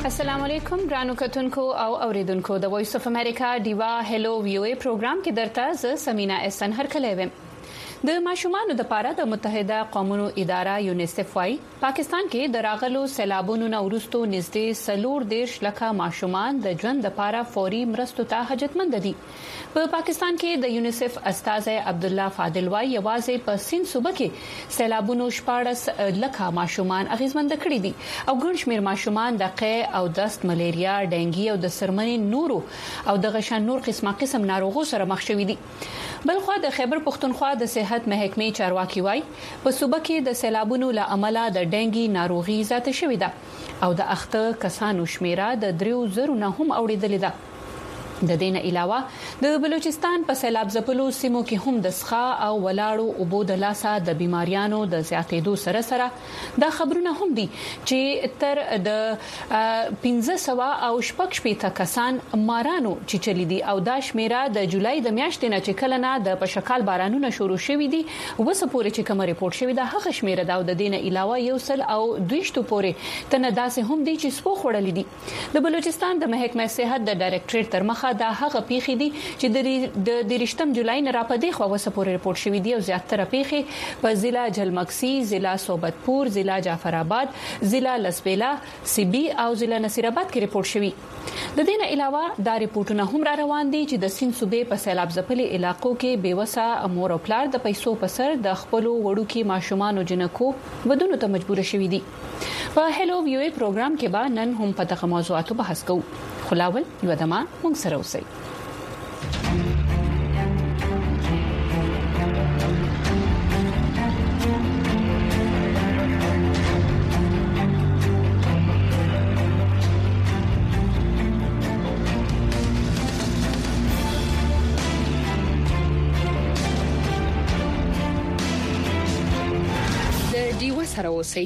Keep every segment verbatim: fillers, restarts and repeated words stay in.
السلام علیکم ګرانو کتونکو او اوریدونکو د وایس اف امریکا دیوا هلو ویو ای پروګرام کې درته ز سمینا احسان هرکلی ویم د ماشومان د پاره د متحده قومونو اداره یونیسف وايي پاکستان کې د راغلو سیلابونو نه ورستو نږدې سلور دیش لکه ماشومان د ژوند لپاره فوري مرستو ته حاجتمند دي په پاکستان کې د یونیسف استاذ عبد الله فاضل وايي یوازې په سین صوبه کې سیلابونو شپږ لکه ماشومان اغیزمند کړي دي او ګڼ شمېر ماشومان د قې او دست ملیریا ډنګي او د سرمنې نورو او د غشن نور قسمه قسم ناروغو سره مخ شوي دي بلخو د خیبر پختونخوا د صحت محکمې چارواکي وايي په صوبه کې د سیلابونو له امله د ډنګي ناروغي زیاته شوې ده او د اخته کسانو شمیره د دریو زرو نه هم اوریدلې ده د دین علاوه د بلوچستان په سیلاب ځپلو سیمو کې هم د ښخا او ولاړو اوبو د لاسه د بیماریانو د زیاتېدو سره سره دا خبرونه هم دي چې تر د پنځه سوه او شپږ شپېته کسان مارانو چې چلی دي او دا شمیره د جولای د میاشتې نه چې کله نه د پشکال بارانونو شروع شوي دي وسه پورې چې کوم ریپورت شوی دا هغه شمیره دا د دین علاوه یو سل او دویشتو پورې تنه داسې هم دي چې سپو خړلې دي د بلوچستان د محکمې صحت د ډایریکټریټ تر مخه دا هغه پیخي دي چې د دیرشتم جولای نه راپدې خو وسه پورې ریپورت شوی دی او زیاتره پیخي په ضلع جلمکسي ضلع صوبتپور ضلع جعفر آباد ضلع لسبیلا سیبی او ضلع نصیر آباد کې ریپورت شوی د دین علاوه دا ریپورتونه هم را روان دي چې د سین صوبې په سیلاب ځپلي علاقو کې بیوسه مور او پلار د پیسو په سر د خپل وړوکي ماشومان او جنکو ودونو ته مجبور شوي دي په هلو ویو ای پروګرام کې به نن هم په دغه موضوعاتو بحث کوو خلاول یو دمه موږ سره اوسئ د دیو سره اوسئ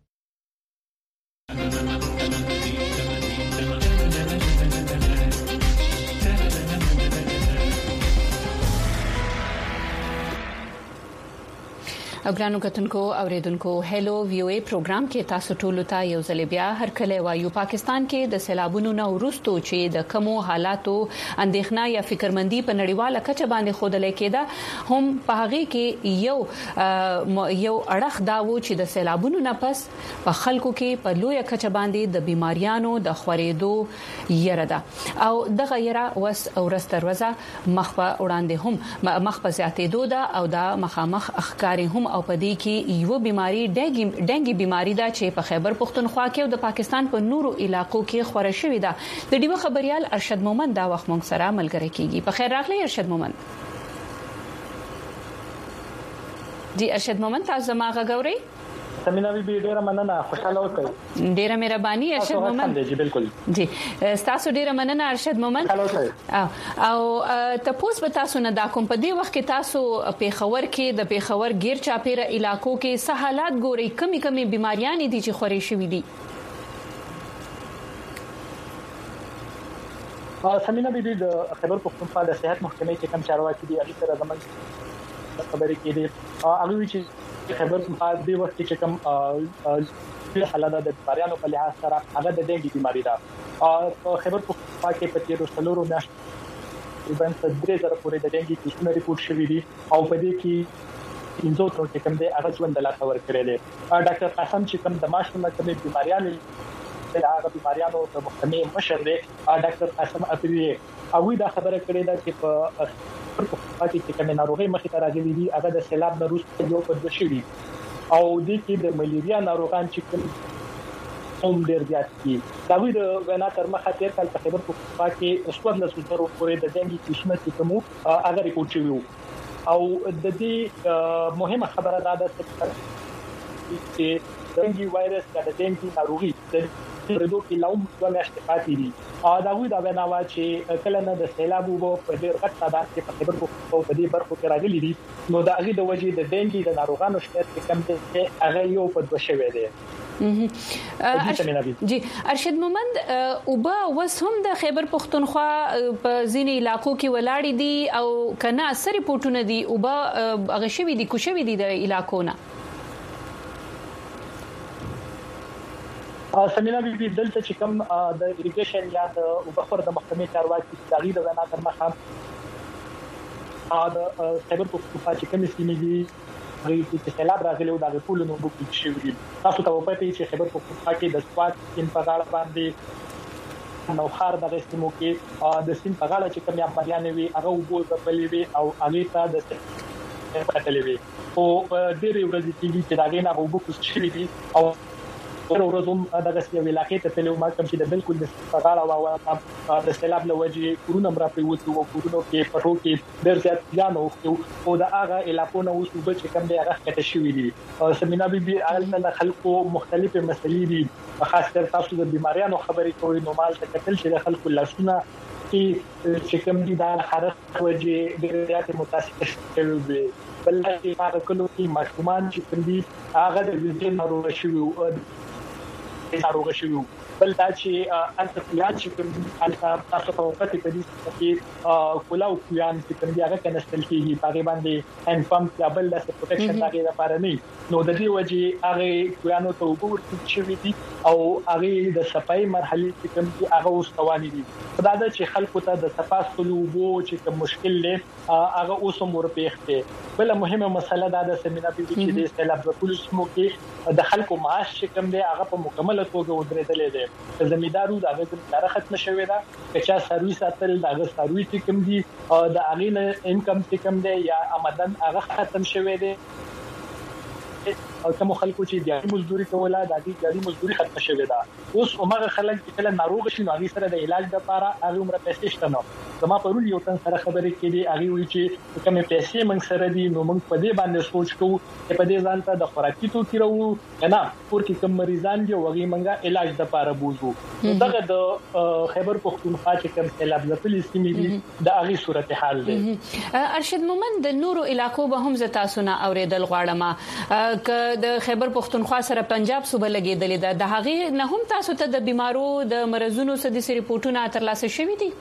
او ګرانو کتونکو اوریدونکو هلو ویو ای پروګرام کې تاسو ټول ته یو ځل بیا هر کله وایو پاکستان کې د سیلابونو نه ورستو چې د کمو حالاتو اندېښنه یا فکرمندي په نړیواله کچه باندې خوده لیکيده هم په هغه کې یو یو اړخ دا و چې د سیلابونو نه پس په خلکو کې په لوی کچه باندې د بیماریانو د خورېدو یره ده او دغه یره وس اورستروزه مخ په وړاندې هم مخ په زیاتېدو ده او دا مخامخ اخکاری هم او پدې کې یو بیماری ډنګي ډنګي بیماری ده چې په خیبر پختونخوا کې او د پاکستان په نورو علاقو کې خوره شوې ده د دیو خبريال ارشد مومند دا وخت مونږ سره ملګری کیږي په خیر راغلی ارشد مومند جی ارشد مومند تاسو ما غوړی سمینا بي ډیره مننه خوشاله اوسئ ډیره مهرباني ارشد مومند جی بالکل جی تاسو ډیره مننه ارشد مومند او تاسو په تاسو نه دا کوم په دې وخت کې تاسو په خبر کې د په خبر غیر چاپیره علاقو کې سہالات ګوري کمی کمی بیماریاں دي چې خوري شوې دي سمینا بي د خبر پختونخوا د صحت محکمې کې کم چارواکي دي هغه سره زموږ خبرې کې دي هغه چې خبر په دې وخت کې کوم په حالت د بیماریانو په لحاظ سره هغه د ډنګي بیماری ده او خبر په پاکه په تیرو سلورو میاشتو تقریبا درې زره پورې د ډنګي کیسونه ریپورت شوي دي او په دې کې انځو تر کې کوم د هغه ژوند لا خبر کړی دی ډاکټر قاسم چې کوم د ماشوم کومې بیماریانو د هغه بیماریانو د محکمې مشر دی ډاکټر قاسم اپری او دا خبره کړې ده چې په په پاتې کې کومه ناروغي مخې ته راغلي دي هغه د سیلاب نه وروسته یو په دشري او د کې د ملیریا ناروغان چې کوم هم ډیر زیات دي دا وی د وینا تر مخه تیر کال په خبر په کې څوار له څوار پورې د ډنګي کیسونه چې کوم هغه ریپورت شوی او د دې مهمه خبره دا ده چې ډنګي وایرس د ډنګي ناروغي د پردو کې لاوم د میاشتې پاتې دي او دا وی دا وینا وا چې کله نه د سیلاب وو په ډیر غټ تعداد کې په خبر په دې برخو کې راغلي دي نو دا هغه د وجې د ډنګي د ناروغانو شمېر کم دي هغه یو په دوه شوي دي جی ارشد مومند اوبا وس هم د خیبر پختونخوا په ځینې علاقو کې ولاړې دي او کنه اثر ریپورتونه دي اوبا هغه شوي دي کوشوي دي د علاقو نه سمینا بي دلته چې کوم د اریګیشن یا د وبخور د محکمې چارواکي تغییر وینا تر مخه دا خبر پختونخوا چې کوم سیمې دي چې سیلاب راغلی او د ټولو نو بوکي شوی تاسو ته وپاتې چې خبر پختونخوا کې د سواد ان په غاړه باندې نو خار د سیمو کې د سیم په غاړه چې کوم یا بیان وي هغه وبو د بلې وي او هغه ته د پټلې وي او ډېر ورځې چې دا غینه وبو شوی دي او ورځوم دغه سی ویلاکې ته تلو ما کوم چې د بالکل د فقاله او د سیلاب لوجي کورونه مرا په وته او کورونو کې پټو کې ډېر زیات ځان او د هغه علاقونو اوس وب چې کوم دی هغه کته شوی دي سمینا بي بي د خلکو مختلفه مسلې دي خاص کر تاسو د بيماريانو خبرې کوي نو مال ته کتل چې د خلکو لاسونه چې کوم دي دا خرڅ وجه ډېر زیات متاثر شوی بل هغه کلو کې ماشومان چې کوم دي هغه د ویزې ناروغ شوی ناروغ شوی بل دا چې انت پیان چې کوم تاسو په وخت کې دې چې کولاو پیان چې کوم هغه کنستل کېږي په باندې ان پمپ یا بل د پروټیکشن هغه لپاره نه نو د دې وجه هغه پیانو ته وګورئ چې دي او هغه د صفای مرحله چې کوم هغه واستواني دي دا د چې خلکو ته د صفاستلو وو چې کوم مشکل له هغه اوس مور پیښته بل مهمه مسله دا د سمینا په چې د سیلاب د پولیسو کې د خلکو معاش چې کوم دی هغه په مکمل توګه ودرېدلې ده زمیندارو دا هغه څنګه ختم شوې ده چې سرویس اتل دا هغه سرویس کوم دي د هغه نه انکم چې کوم دی یا آمدن هغه ختم شوې ده او کوم خلکو چې د مزدوري کوله د دې د مزدوري ختم شوې ده اوس عمر خلک چې کله ناروغ شي نو هغه سره د علاج لپاره هغه عمر پیسې شته نو زما پرول یو تن سره خبرې کړي هغه وی چې کومه پیسې موږ سره دي نو موږ په دې باندې سوچ کوو چې په دې ځان ته د خوراکي توکي راو کنه پور کې کوم مریضان دي وغي موږ علاج لپاره بوزو دغه د خبر پختونخوا چې کوم سیلاب ځپلې سیمې دي د هغه صورتحال دی ارشد مومند د نورو علاقو به هم زتا سونه اوریدل غواړم ک د خیبر پختونخوا سره پنجاب صوبه لګیدلې ده د هغه نه هم تاسو ته د بیمارو د مرزونو سدي ریپورتونه ترلاسه شوي دي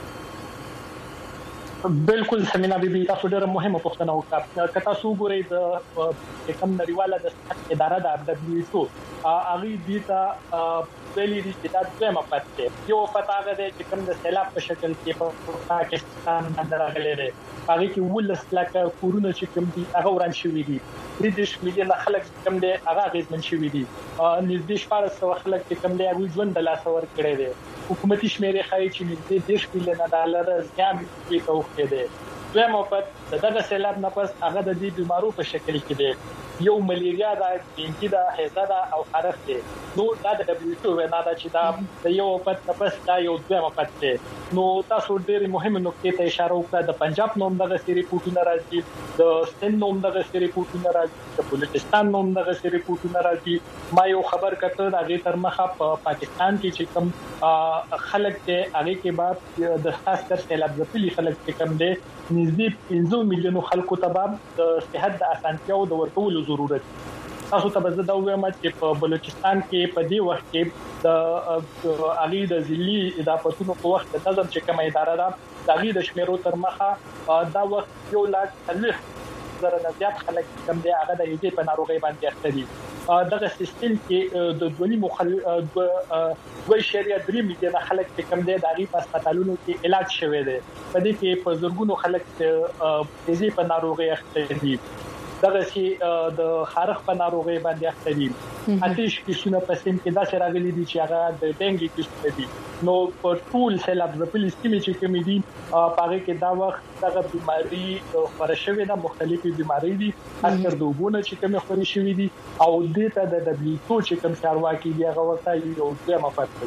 بالکل سمینا بي بي تاسو ډېر مهمه پوښتنه وکړه که تاسو ګورئ د کوم نړیواله د صحت اداره د دبليو ایچ او هغه دې ته ویلي دي چې دا څه پاتې یو پتا غده چې کوم د سیلاب په شکل کې په پاکستان باندې راغلي دي هغه کې ولس لکه کورونه چې کوم دي هغه وران شوی دي دریش میلیون خلک کوم دي هغه غیزمن شوی دي نږدې شپږ سوه خلک چې کوم دي هغه ژوند د لاس ور کړی دي حکومتي شمیرې خایي چې نږدې دیش میلیون ډالر ځان کې توخه دي دویم په دغه سیلاب نه پس هغه د دې بیمارو په شکل کې دي یو ملیریا دا ډینګي دا هزا دا او خرف دي نو دا د دبليو ایچ او وینا دا چې دا د یو په تپس دا یو دویم پته نو تاسو ډېر مهمه نقطه ته اشاره وکړه د پنجاب نوم دغه ریپورتونه راځي د سند نوم دغه ریپورتونه راځي د بلوچستان نوم دغه ریپورتونه راځي ما یو خبر کته د هغه تر مخه په پاکستان کې چې کوم خلک ته هغه کې بعد د خاص کر سیلاب ځپلي خلک چې کوم دي نږدې پنځه میلیونو خلکو ته د صحت د اسانتیاو د ورکولو ضرورت تاسو ته به دا وایم چې په بلوچستان کې په دې وخت کې د اغي د ځلي اضافتونو په وخت د نظم چې کومه اداره ده د اغي د شمیرو تر مخه دا وخت یو لاک څلوېښت زره نه زیات خلک کوم دی هغه د یوې په ناروغي باندې اخته دي دغه سیستم کې د دونی مخل دوه شریعه درې میلیونه خلک چې کوم دی د اغي په هسپتالونو کې علاج شوی دی په دې کې په زورګونو خلک د یوې په ناروغي اخته دي دغه چې د خارخ په ناروغي باندې اخته دي آتش کیسونه په سیم کې دا سره غلي دي چې هغه د ډنګي کیسونه دي نو په ټول سیلاب د پولیس ټیم چې کوم دي پاره کې دا وخت دغه بيماري فرشوي نه مختلفي بيماري دي اکثر دوبونه چې کوم خوري شوی دي او د ته د دبليو ایچ او چې کوم چارواکي دی هغه ورته یو ځای مفاتل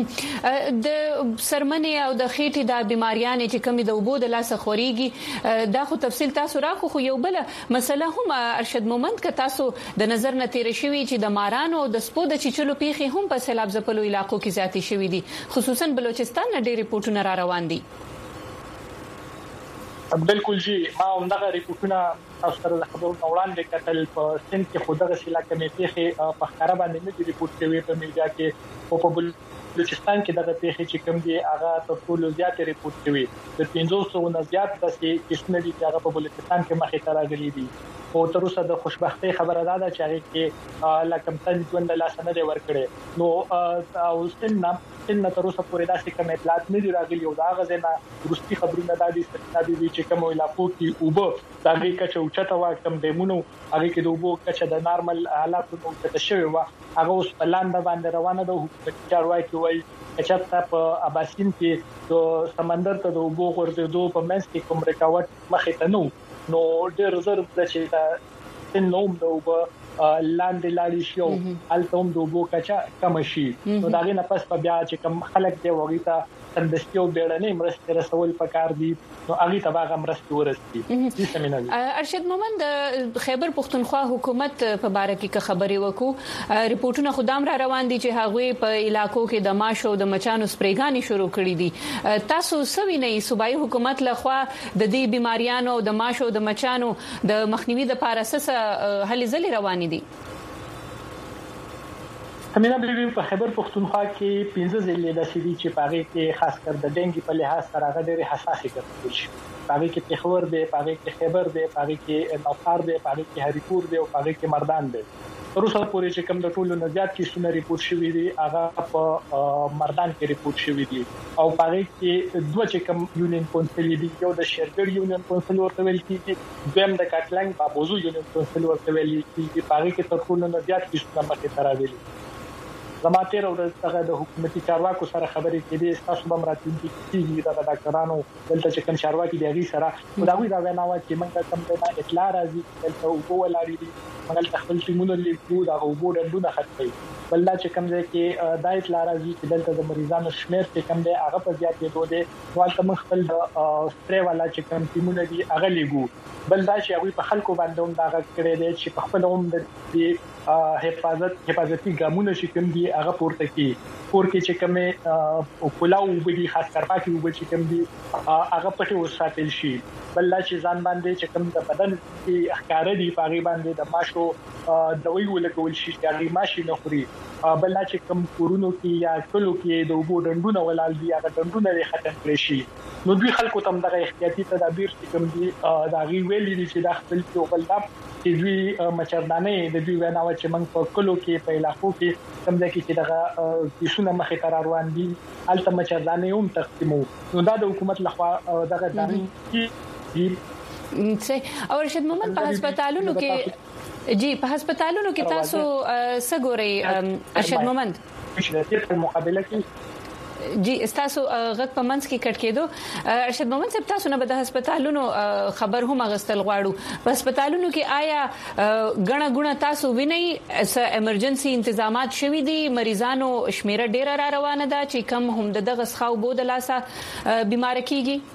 د سرمنې او د خېټې د بيماريان چې کوم د وبو د لاس خوريږي دا خو تفصیل تاسو راخو خو یو بل مسله هم ارشد مومند ک تاسو د نظر نه تیر شوی چې د مارانو د سپو د چچلو پیخي هم په سیلاب ځپلو علاقو کې زیاتې شوې دي خصوصا بلوچستان نه ډېر ریپورتونه را روان دي بالکل جی ما همدغه ریپورتونه تاسو سره خبرو وړاندې کتل په سند کې خودغه سیلا کمیټې په خبره باندې نه ریپورت کوي په میډیا کې او په بلوچستان کې دغه پیښې چې کوم دي هغه تر ټولو زیات ریپورت شوی د پنځوس سوه نه زیات د کیسونه دي چې هغه په بلوچستان کې مخې ته راغلي دي او تر اوسه د خوشبختۍ خبره ده چې هغه کې لکه تن ژوند لا سند ورکړي نو او ستنه ستنه تر اوسه پورې داسې کوم اطلاعات نه دي راغلي او دا غزنه روسي خبرونه د دې ستنه دي چې کوم علاقو کې اوبه د هغه کچه اوچته وا کم دیمونو هغه کې د اوبو کچه د نارمل حالاتو اوچته شوی و هغه اوس پلان باندې روانه ده حکومت چارواکي وایي چې په اباسین کې د سمندر ته د اوبو غورځېدو په منځ کې کوم رکاوټ مخې ته نو نو ډېر زر د چې دا تنوم د اوبو لاندې لاړی شو التهم د اوبو کچا کم شي نو دا غي نه پس په بیا چې کوم خلک دی وغیته تندستیو بیړنۍ مرسته رسول پکار دي نو هغه تباغه مرسته ورسي دي سمینار ارشد مومند خیبر پختونخوا حکومت په باره کې خبري وکړو ریپورتونه خدام را روان دي چې هغه په علاقو کې د ماشو د مچانو سپریګانی شروع کړي دي تاسو سوي نه صوبایي حکومت لخوا د دې بيماريانو د ماشو د مچانو د مخنیوي د پارسس هلي ځلې روان دي همینه به په خیبر پختونخوا کې پنځه ضلع د سړي چې پاره کې خاص کر د ډنګي په لحاظ سره غډېره حساسي ګرځول شي پاره کې پېښور دی پاره کې خیبر دی پاره کې نوخار دی پاره کې هریپور دی او پاره کې مردان دی تر اوسه پورې چې کوم د ټولو نزيات کیسونه ریپورت شوی دي هغه په مردان کې ریپورت شوی دي او پاره کې دوه چې کوم یونین کونسل دي یو د شیرګر یونین کونسل ورته ویل کیږي دویم د کټلنګ بابوزو یونین کونسل ورته ویل کیږي پاره کې تر ټولو نزيات کیسونه مخې ته راغلي زماتیر او دغه د حکومتي چارواکو سره خبرې کړي تاسو به مراتب کیږي د ډاکټرانو دلته چې کوم چارواکي دی سره دا وی دا وینا و چې موږ کوم ته اطلاع راځي دلته او ولاړی دي موږ تخپل ټیمونه لیکو دا او بو ډندونه خطري بل دا چې کوم ځای کې دا اطلاع راځي چې دلته د مریضانو شمیر چې کوم دی هغه په زیاتې دوه والته مخفل د سپری والا چې کوم ټیمونه دي هغه لیکو بل دا چې هغه په خلکو باندې هم دا کړی دی چې په خپل هم د حفاظت حفاظتي ګامونه چې کوم دي هغه پورته کی پور کې چې کومه او کلاو وبدي خاص کر پاکي وبدي چې کوم دي هغه پټه وساتل شي بل لا چې ځان باندې چې کوم د بدن کې اخکار دي پاغي باندې د ماشو دوی ولګول شي چې هغه ماشي نه خوري بل لا چې کوم کورونو کې یا ټولو کې د وبو ډندونه ولال دي هغه ډندونه لري ختم کړی شي نو دوی خلکو تم دغه احتیاطي تدابیر چې کوم دي دا غي ویلي دي چې د خپل په بل دا چې دوی مچردانه د دوی ویناو چې موږ په کلو کې په علاقو کې کوم ځای کې دغه کیسونه مخې ته روان دي الته مچردانه هم تقسیمو نو دا د حکومت لخوا دغه داري چې او رشد مومند په هسپتالونو کې جی په هسپتالونو کې تاسو سګوري ارشد مومند په مقابله کې جی استاسو غږ په منځ کې کټ کېدو ارشد مومند صاحب تاسو نه به هسپتالونو خبر هم غستل غواړو په هسپتالونو کې آیا غنا غنا تاسو ویني ایمرجنسي تنظیمات شوي دي مریضانو شمیره ډیره را روانه ده چې کم هم دغه ښاو بو د لاسه بیمار کیږي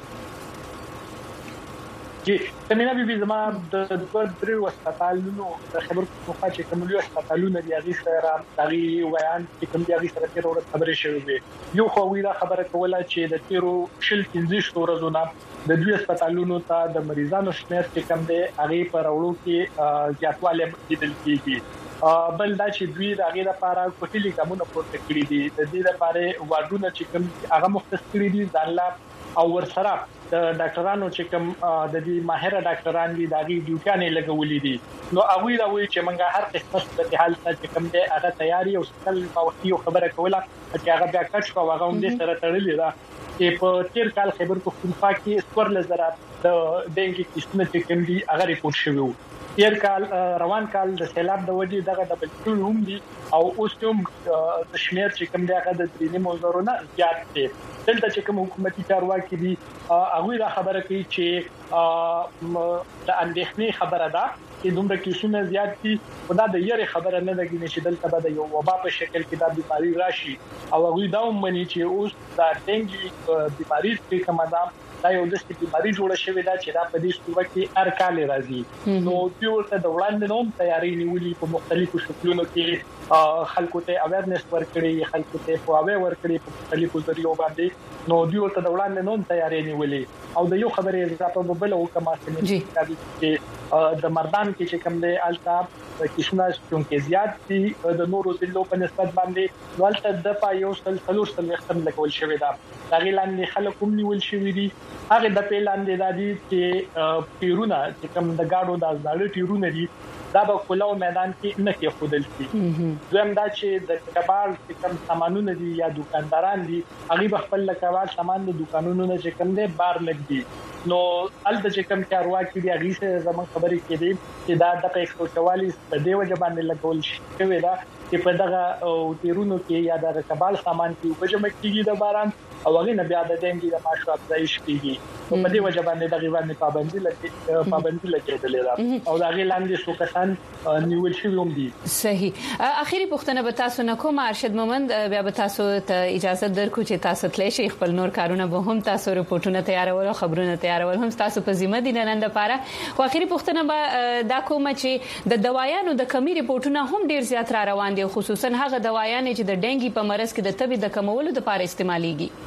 جی تمنه بي زما د دوه درې هسپتالونو د خبر په چې کوم یو هسپتالونه دی هغه سره دغه ویان چې کوم دی هغه سره تیر ورځ خبرې شوې وي یو خو وی دا خبره کوله چې د تیرو شل پنځه ورځې د دوه هسپتالونو ته د مریضانو شمیر چې کوم دی هغه پر وړو کې زیاتوالی لیدل کیږي بل دا چې دوی د هغه لپاره کوټلي کومونه پورته کړی دي د دې لپاره واردونه چې کوم هغه مختص کړی دي ځانلا او ورسره د ډاکټرانو چې کوم د دې ماهر ډاکټران دي دغه ډیوټیانې لګولې دي نو هغه دا وایي چې موږ هر قسمه د حالت چې کوم دی هغه تیاری او ستل او خبره کوله چې هغه بیا کټ کو هغه هم دې سره تړلې ده چې په تیر کال خیبر پختونخوا کې ستور لزر د ډنګي کیسونه چې کوم دي هغه ریپورت شوی وو تیر کال روان کال د سیلاب د وجې دغه د بلټون هم دي او اوس هم د شمیر چې کوم دی هغه د درې موزورونه زیات دي دلته چې کوم حکومتي چارواکي دي هغه دا خبره کوي چې د اندېښنې خبره ده چې دومره کیسونه زیات دي خدا د یاري خبره نه لګینې چې دلته به د یو وبا په شکل کې د بیماری راشي او هغه دا ومني چې اوس د ډنګي بیماری چې کومه ده دا یو د بیماری جوړه شوې ده چې دا په دې صورت کې هر کال راځي نو دوی ورته د وړاندې نوم تیاری نیولې په مختلفو شکلونو کې خلکو ته اویرنس ورکړي خلکو ته فواوی ورکړي په مختلفو ذریعو باندې نو دوی ورته د وړاندې نوم تیاری نیولې او د یو خبرې اضافه بل او کما چې د مردان کې چې کوم دی الټا کیسونه چې زیات دي د نورو ضلعو په نسبت باندې ولته د پایو سل څلور سل وختم لګول شوی دا هغه لاندې خلک هم نیول شوی دي هغه د پیلاندې د دي چې پیرونه چې کوم د گاډو د ځاړو پیرونه دي دا په کولو میدان کې نه کې خودل شي زم دا چې د کبار چې کوم سامانونه دي یا دکانداران دي هغه خپل کبار سامان د دکانونو نه چې کوم دي بار لګ دي نو الته چې کوم چارواکي دی هغه څه زموږ خبرې کې دي چې دا د ایک سو چوالیس په دیو باندې لګول شوی دا چې په دغه تیرونو کې یا د کبال سامان کې په جمع کېږي د باران او هغه نه بیا د دنګي د ماشو افزایش کیږي په دې وجه باندې د غیبانې پابندي لګي پابندي لګیدلې ده او دا غي لاندې څو کسان نیول شوی هم دي صحیح اخیری پوښتنه به تاسو نه کوم ارشد مومند بیا به تاسو ته اجازه درکو چې تاسو تللی شي خپل نور کارونه به هم تاسو رپورټونه تیارول او خبرونه تیارول هم تاسو په ذمہ دي نن د پاره خو اخیری پوښتنه به دا کوم چې د دوايانو د کمی رپورټونه هم ډیر زیات را روان دي خصوصا هغه دوايانې چې د ډنګي په مرز کې د تبي د کمولو لپاره استعماليږي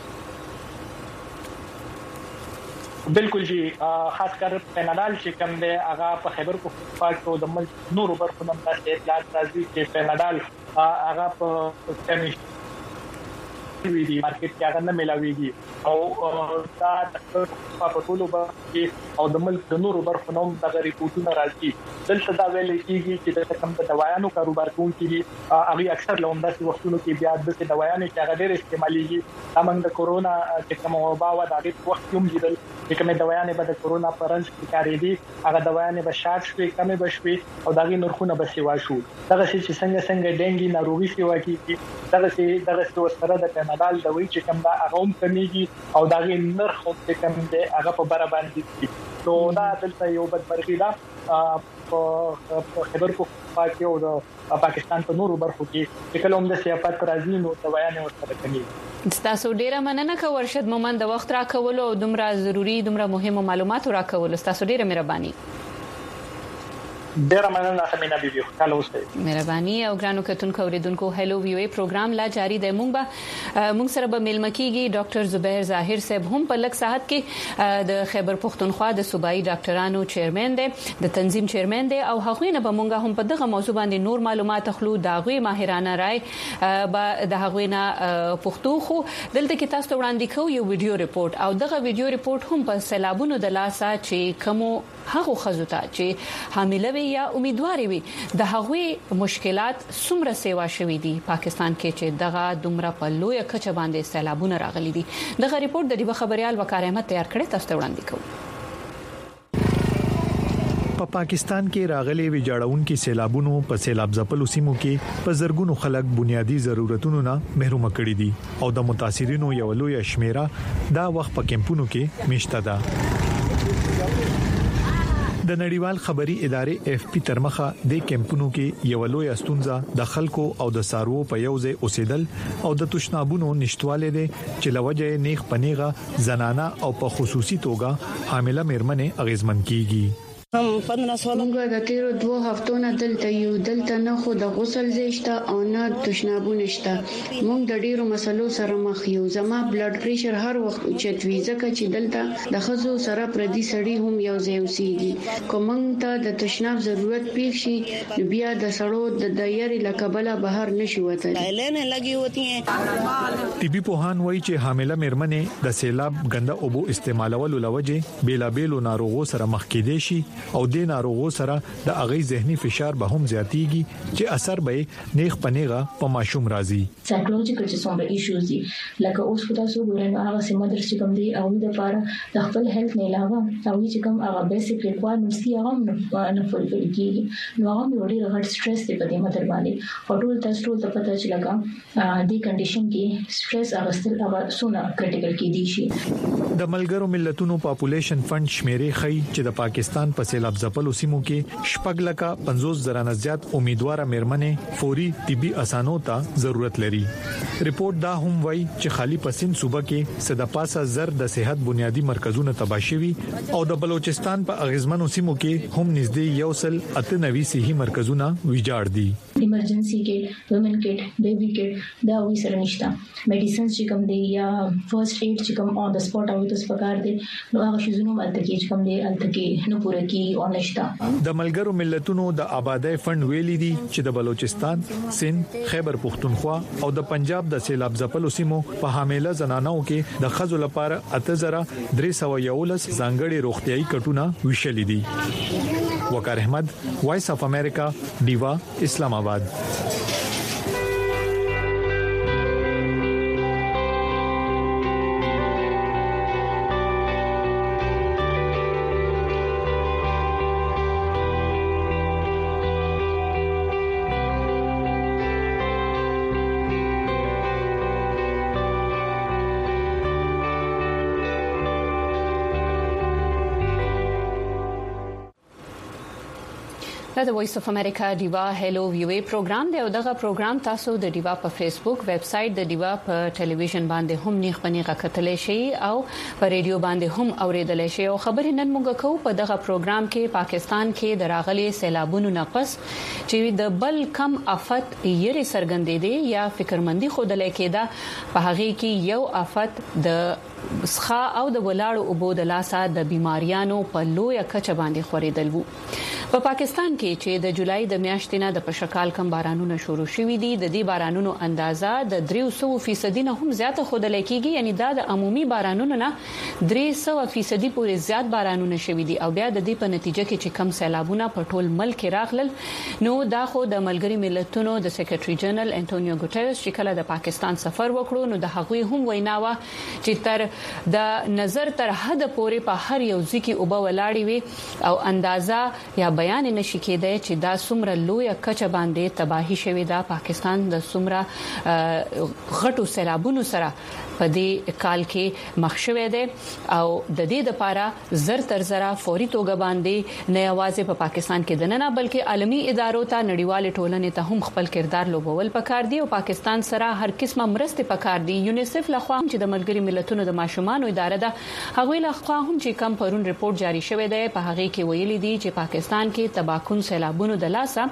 بالکل جی خاص کر پینادال چې کوم دی هغه په خیبر پختونخوا کې د ملک نورو برخو نن تاسو اطلاعات راځي چې پینادال هغه په کمی وی دي مارکیټ کې هغه نه ملاويږي او دا په ټولو باندې او د ملک د نورو برخو نوم د ریپورتونو راځي دلته دا ویل کېږي چې د کوم د دوايانو کاروبار کوونکي دي هغه اکثر لومړی وختونو کې بیا د دوايانو چې هغه ډېر استعماليږي تمنګ د کورونا چې کوم وبا و د هغه وخت هم لیدل چې کومه دوايانې به د کورونا پرنس کې کارې دي هغه دوايانې به شارټ شوي کمې بشوي او دغه نرخونه به سیوا شو دغه چې څنګه څنګه ډنګي ناروغي سیوا کیږي دغه چې دغه څه سره د پینادال دوی چې کوم دا هغه هم کمیږي او دغه نرخ چې کوم دی هغه په بر باندې نو دا دلته یو بدمرغي ده په خبر کو پاکي او د پاکستان په نورو برخو کې چې کله هم د سیاست راځي نو دوايانې ورسره کوي تاسو ډیره مننه کوم ورشد مومند د وخت راکول او دومره ضروری دومره مهمه معلومات راکول تاسو ډیره مهرباني ډیره مننه سمینا بیبي خاله اوسه مهرباني او ګرانو کتونکو اوریدونکو هلو وی او پروګرام لا جاری دی مونږ به مونږ سره به ملمکیږي ډاکټر زبیر ظاهر صاحب هم په لک ساعت کې د خیبر پختونخوا د صوبایي ډاکټرانو چیرمن دی د تنظیم چیرمن دی او هغوی نه به مونږ هم په دغه موضوع باندې نور معلومات خلو دا غوي ماهرانه راي به د هغوی نه پښتو خو دلته کې تاسو وړاندې کوو یو ویډیو ریپورت او دغه ویډیو ریپورت هم په سیلابونو د لاسه چې کومو هغه خزوته چې حامله وي یا امیدواري وي د هغوی مشکلات څومره سیوا شوي دي پاکستان کې چې دغه دومره په لوی کچه باندې سیلابونه راغلي دي دغه ریپورت د دې خبريال وقار احمد تیار کړی تاسو وړاندې کوو په پا پاکستان کې راغلي ویجاړون کې سیلابونو په سیلاب ځپلو سیمو کې په زرګونو خلک بنیادی ضرورتونو نه محروم کړي دي او د متاثرینو یو لوی شمیره دا وخت په کمپونو کې میشته ده د نړیوال خبري ادارې اف پی ترمخه د کمپونو کې یو لوی استونزه د خلکو او د سارو په یوځای اوسېدل او د تشنابونو نشټواله دي چې لوجه نیخ پنیغه زنانه او په خصوصي توګه حامله مېرمنې اغیزمن کیږي هم پندرہ سوال موږ د تیرو دوه هفتو نه دلته یو دلته نه خو د غسل زیشته او نه تشنابونه شته موږ د ډیرو مسلو سره مخ یو زما بلډ پریشر هر وخت اوچت وي ځکه چې دلته د خزو سره پردي سړی هم یو ځای اوسېږي کوم ته د تشناب ضرورت پیښ شي بیا د سړو د دایري لکبله بهر نشي وته لینه لګي ہوتی ہیں طبي پوهان وایي چې حامله مېرمنې د سیلاب غنده اوبو استعمالولو لوجه بیلا بیلو ناروغو سره مخ کېدې شي او د ناروغو سره د اغې ذهني فشار به هم زیاتېږي چې اثر به نیخ پنیغه په ماشوم راځي سایکولوژیکل چې څومره ایشوز دي لکه اوس په تاسو ګورئ هغه سیمه درس کوم دي او د لپاره د خپل هیلث نه علاوه او چې کوم هغه بیسیک ریکوایرمنټس دي هغه نه فولفل کیږي نو هغه ډېر غټ سټرس دی په دې مدر باندې هټول تاسو ټول ته پته چې لګا د کنډیشن کې سټرس اغستل هغه سونه کریټیکل کې دي شي د ملګرو ملتونو پاپولیشن فند شمیرې خي چې د پاکستان په سیلاب ځپلو سیمو کې شپږ لکه پنځوس زره نه زیات امیدواره مېرمنې فوري طبي اسانو ته ضرورت لري ریپورت دا هم وایي چې خالی پسند صوبه کې صد پاسه زر د صحت بنیادی مرکزونه تباشوي او د بلوچستان په اغیزمنو سیمو کې هم نږدې یو سل اته نوي صحي مرکزونه ویجاړ دي. ایمرجنسي کې وومن کټ بیبي کټ دا وی سره نشته، میډیسنز چې کوم دی یا فرست ایډ چې کوم اون د سپاټ او د سپکار دی نو هغه شیزونو مالته کې چې کوم دی الته کې نو پوره کې اون نشته. د ملګرو ملتونو د آبادی فند ویلي دي چې د بلوچستان، سند، خیبر پختونخوا او د پنجاب د سیلاب ځپلو سیمو په حامله زنانو کې د خزو لپاره اته زره درې سوه یولس ځانګړي روغتيایي کټونه وشلې دي. وقار احمد، وایس اف امریکا، دیوا، اسلام آباد. د وایس اف امریکا دیوا هلو ویو پروګرام دی او دغه پروګرام تاسو د دیوا په فیسبوک ویب سټ د دیوا په ټلویزیون باندې هم نیغ پنیغه کتلې شي او په ریډیو باندې هم اوریدل شي. او خبرې نن موږ کوو په دغه پروګرام کې پاکستان کې د راغلي سیلابونو نقص چې د بل کم افت یې سرګندې دي یا فکرمندي خود لیکيده په هغه کې یو افت د سخا او د ولاړو اوبو د لاسه د بیماریانو په لوی کچ باندې خورېدل وو. په پاکستان کې چې د جولای د میاشتې نه د پشکال کم بارانونه شروع شوي دي، د دې بارانونو اندازه د درې سوه فیصد نه هم زیاته خودل کېږي، یعنی دا د عمومي بارانونو نه درې سوه فیصد پورې زیات بارانونه شوي دي. او بیا د دې په نتیجه کې چې کم سیلابونه په ټول ملک راغلل نو دا خو د ملګری ملتونو د سیکریټري جنرال انټونیو ګوټریس چې کله د پاکستان سفر وکړو نو د هغوی هم ویناوه چې تر د نظر تر حد پورې په هر یو ځکه اوبه ولاړې وي او اندازه یا بیان نشي کېدای چې دا څومره لوی کچه باندې تباہي شوې ده. پاکستان د څومره غټو سیلابونو سره په دې کال کې مخ شوې ده او د دې لپاره زر تر زره فوري توګه باندې نه یوازې په پاکستان کې د نه بلکې عالمي ادارو ته نړیوال ټولنې ته هم خپل کردار لوبول پکار دي او پاکستان سره هر قسمه مرسته پکار دي. یونیسف لخوا چې د ملګری ملتونو د ماشومان اداره ده هغوی لخوا هم چې کم پرون ریپورت جاری شوی دی په هغه کې ویلي دي چې پاکستان کې تباکون سیلابونو د لاسه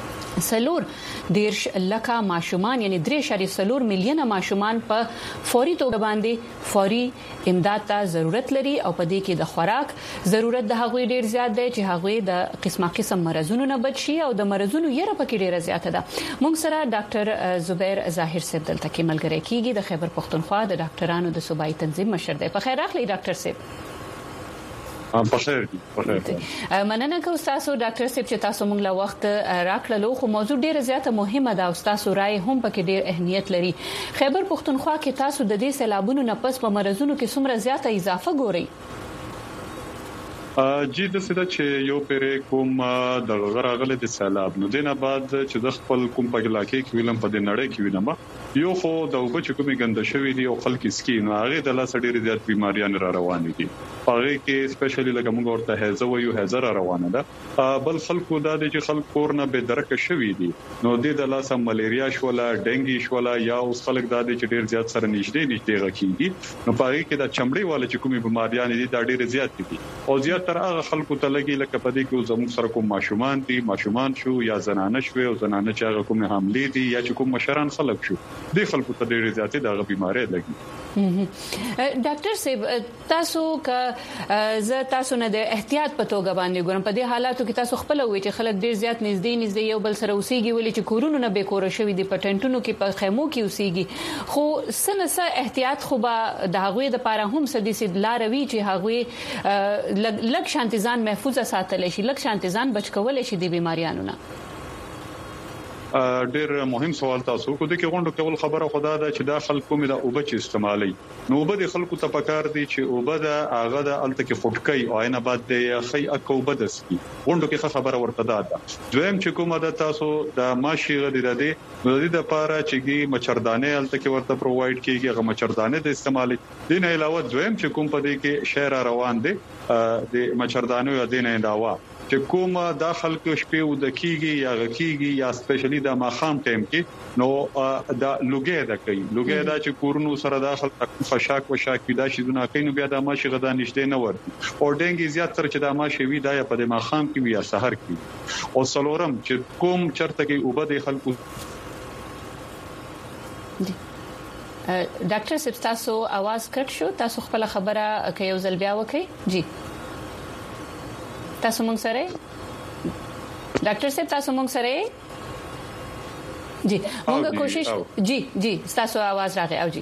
سلور دیرش لکه ماشومان یعنی درې شری سلور میلیونه ماشومان په فوري توګه باندې فوري امداد ته ضرورت لري او په دې کې د خوراک ضرورت د هغوی ډیر زیات دی چې هغوی د قسمه قسم مرزونو نه بچ شي او د مرزونو یره پکې ډیره زیاته ده. موږ سره ډاکټر زبیر ظاهر صاحب دلته کې ملګری کیږي د خیبر پختونخوا د ډاکټرانو د صوبایي تنظیم مشر دی. په خیر راغلی ډاکټر صاحب. په خیر دي په خیر. مننه کوم تاسو ډاکټر صاحب چې تاسو موږ له وخت راکړلو خو موضوع ډیره زیاته مهمه ده او تاسو رائے هم پکې ډیر اهمیت لري. خیبر پختونخوا کې تاسو د دې سیلابونو نه پس په مرزونو کې څومره زیاته اضافه ګورئ؟ جی د سده چې یو پرې کوم د غراغله د سیلاب نو دینه بعد چې د خپل کوم په علاقې کې ویلم په دې نړۍ کې وینم یو خو د وبچ کومې ګنده شوې دي او خلک سکین هغه د لاس ډېر زیات بیماریان را روان دي. هغه کې سپیشلی لکه موږ ورته هزه ویو هزه را روانه ده بل خلکو د دې چې خلک کورنه به درکه شوې دي نو د د لاس ملیریا شولا ډنګي شولا یا اوس خلک د دې چې ډېر زیات سره نږدې نږدې غکیږي نو په هغه کې د چمړې والے چې کومې بیماریان دي دا ډېر زیات دي او زیات تر هغه خلکو ته لګي لکه په دې کې زموږ سره کوم ماشومان دي ماشومان شو یا زنانه شو او زنانه چې هغه کوم حملې دي یا چې کوم مشران خلک شو د خلکو ته ډېر زیاتې دغه بیماری لګي. ډاکټر صاحب تاسو که زه تاسو نه د احتیاط په توګه باندې ګورم په دې حالاتو کې تاسو خپل وی چې خلک ډیر زیات نږدې نږدې یو بل سره اوسېږي ولې چې کورونو نه به کور شوي دي پټنټونو کې په خیمو کې اوسېږي خو سنسه احتیاط خو به د هغوی د لپاره هم سدي سید لاروي چې هغوی لږ شانتي ځان محفوظ ساتل شي لږ شانتي ځان بچ کول شي د بیماریانو نه. ډېر مهم سوال تاسو کو د کې غونډو کول خبره خدا ده چې دا خلکو مې د اوبه چې استعمالي نو اوبه د خلکو ته پکار دي چې اوبه د اغه د الته کې فټکۍ او عینه بعد د خي اکوبه دسي غونډو کې خبره ورته ده. دویم چې کومه ده تاسو د ماشي غدي د دې د دې لپاره چې مچردانه الته کې ورته پرووايډ کیږي هغه مچردانه د استعمالي دین علاوه دویم چې کوم په دې کې شهر روان دي د مچردانو یا دین علاوه چې کومه داخل کې شپې ود کیږي یا غکیږي یا سپیشلی د ماخام ټیم کې نو دا لوګي دا کوي لوګي دا چې کورونو سره داخل خشاک وشاک دا شي دونه کوي نو بیا د ماشه غدا نشته نه ورته او ډنګي زیات تر چې د ماشه وی دا په د ماخام کې وی یا سحر کې او سلورم چې کوم چرته کې وبد خلکو ډاکټر صاحب تاسو आवाज کټ شو تاسو خپل خبره کوي یو ځل بیا وکړئ جی تاسو مونږ سره ډاکټر صاحب تاسو مونږ سره جی موږ کوشش جی جی تاسو आवाज راغی او جی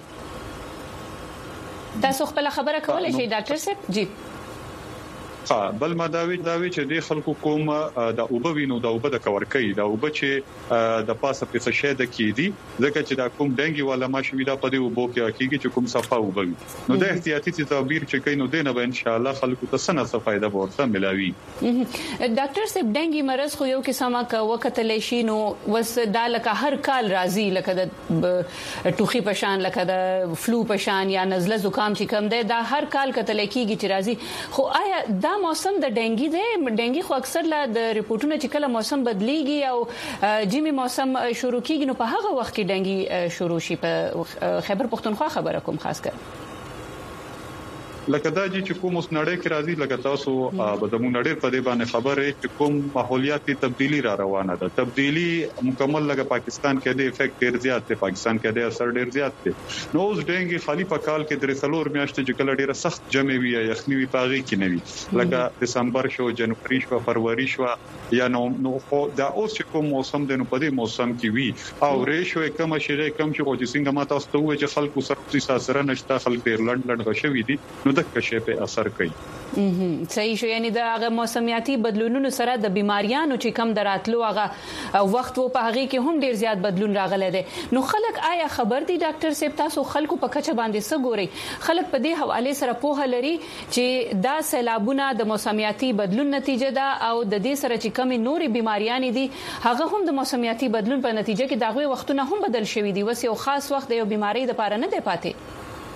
تاسو خپل خبره کولای شئ ډاکټر صاحب جی ها بل مداوی داوی چې د خلکو کوم د اوبوینو د اوبه د کور کوي د اوبه چې د پاسه په څه شه د کیدی ځکه چې دا کوم ډنګي والا ماشه وی دا په دې اوبو کې کیږي چې کوم صفه وبوي نو د احتیاطي تدابیر چې کینو دینه به ان شاء الله خلکو ته سنه څه فائدہ ورته ملاوي ډاکټر صاحب ډنګي مرض خو یو قسمه کا وخت لشي نو وس دا لکه هر کال راځي لکه د ټوخي پشان لکه د فلو پشان یا نزله زکام چې کم ده دا هر کال کتل کیږي چې راځي خو آیا دا موسم د ډنګي دی ډنګي خو اکثر لا د ریپورتونو چې کله موسم بدليږي او جمی موسم شروع کیږي نو په هغه وخت کې ډنګي شروع شي په خیبر پختونخوا خبره کوم خاص کر لکه دا چې کوم اوس نړۍ کې راځي لکه تاسو د مو نړۍ په دې باندې خبره چې کوم ماحولیاتي تبدیلی را روانه ده تبدیلی مکمل لکه پاکستان کې د افیکټ ډیر زیات دی پاکستان کې د اثر ډیر زیات دی نو اوس ډنګي خالی په کال کې درې څلور میاشتې چې کله ډیره سخت جمع وي یا یخني وي پاغي کې نه وي لکه دسمبر شو جنوري شو فروری شو یا نو نو دا اوس چې کوم موسم دی نو په دې موسم کې وي او ریشو کم شي کم شي او چې څنګه ما تاسو ته وایي چې خلکو سره سره نشته خلک ډیر لند لند غشوي دي نو د کشه په اثر کوي امم صحیح شو یعنی د هغه موسمیاتي بدلونونو سره د بیماریانو چې کم دراتلو هغه وخت وو په هغه کې هم ډیر زیات بدلون راغلی دی نو خلک آیا خبر دي ډاکټر صاحب تاسو خلکو په کچه باندې څه ګوري خلک په دې حواله سره پوهه لري چې دا سیلابونه د موسمیاتي بدلون نتیجه ده او د دې سره چې کم نوري بیماریان دي هغه هم د موسمیاتي بدلون په نتیجه کې دغه وختونه هم بدل شوي دي وس یو خاص وخت د یو بیماری د پاره نه دی پاتې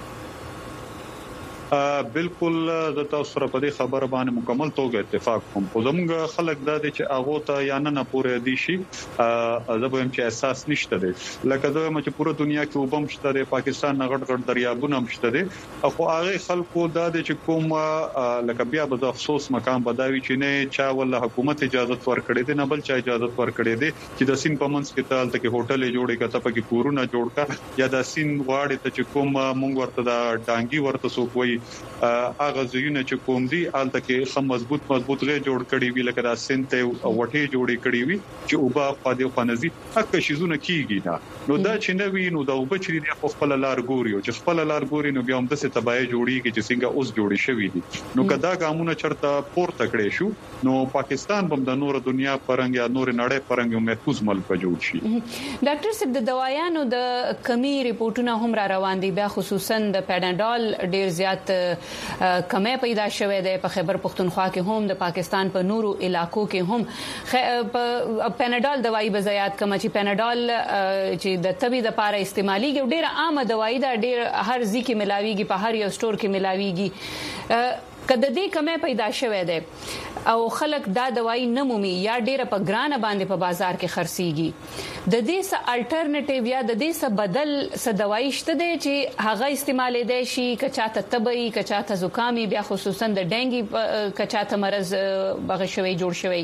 بالکل د تاسو سره په دې خبره باندې مکمل توګه اتفاق کوم خو زموږ خلک دا دي چې هغه ته یا نه پوره دي شي زه به هم چې احساس نشته دي لکه دا چې پوره دنیا کې وبم شته دي پاکستان نه غټ غټ دریابونه هم شته دي خو هغه خلکو دا دي چې کوم لکه بیا به افسوس مقام بداوي چې نه چا ول حکومت اجازه ورکړي دي نه بل چا اجازه ورکړي دي چې د سین په منځ کې تل ته کې هوټل جوړي کته په کې کورونه جوړ کا یا د سین واړې ته چې کوم مونږ ورته دا ډانګي ورته سو کوي اغه زونه چې کوم دي الته کې خم مضبوط مضبوط غي جوړ کړي وی لکه دا سنته وټي جوړي کړي وی چې او با قاده خنزي اکه شیزونه کیږي دا نو دا چې نو وی نو دا وبچري د خپل لار ګوري او چې خپل لار ګوري نو بیا هم د څه تبعي جوړيږي چې څنګه اوس جوړي شوی دي نو کدا ګامونه چرته پورته کړي شو نو پاکستان بم د نور دنیا پرنګ یا نور نړۍ پرنګ محفوظ ملک جوړ شي ډاکټر صاحب د دوايانو د کمی ریپورتونه هم را روان دي بیا خصوصا د پیناډول ډیر زیات کمه پیدا شوه ده په خیبر پختونخوا کې هم د پاکستان په نورو علاقو کې هم پیناډول دوايي بزیات کما چې پیناډول چې د طبي د لپاره استعمالي ډیره عامه دوايي ده ډیر هر ځای کې ملاويږي په هر یو سٹور کې ملاويږي کله دې کمه پیدا شوه ده او خلک دا دوايي نه مومي یا ډیره په ګرانه باندې په بازار کې خرڅيږي د دې څه الټرنیټیو یا د دې څه بدل څه دوايي شته دي چې هغه استعمال دي شي کچاته تبي کچاته زکامي بیا خصوصا د ډنګي کچاته مرز بغه شوی جوړ شوی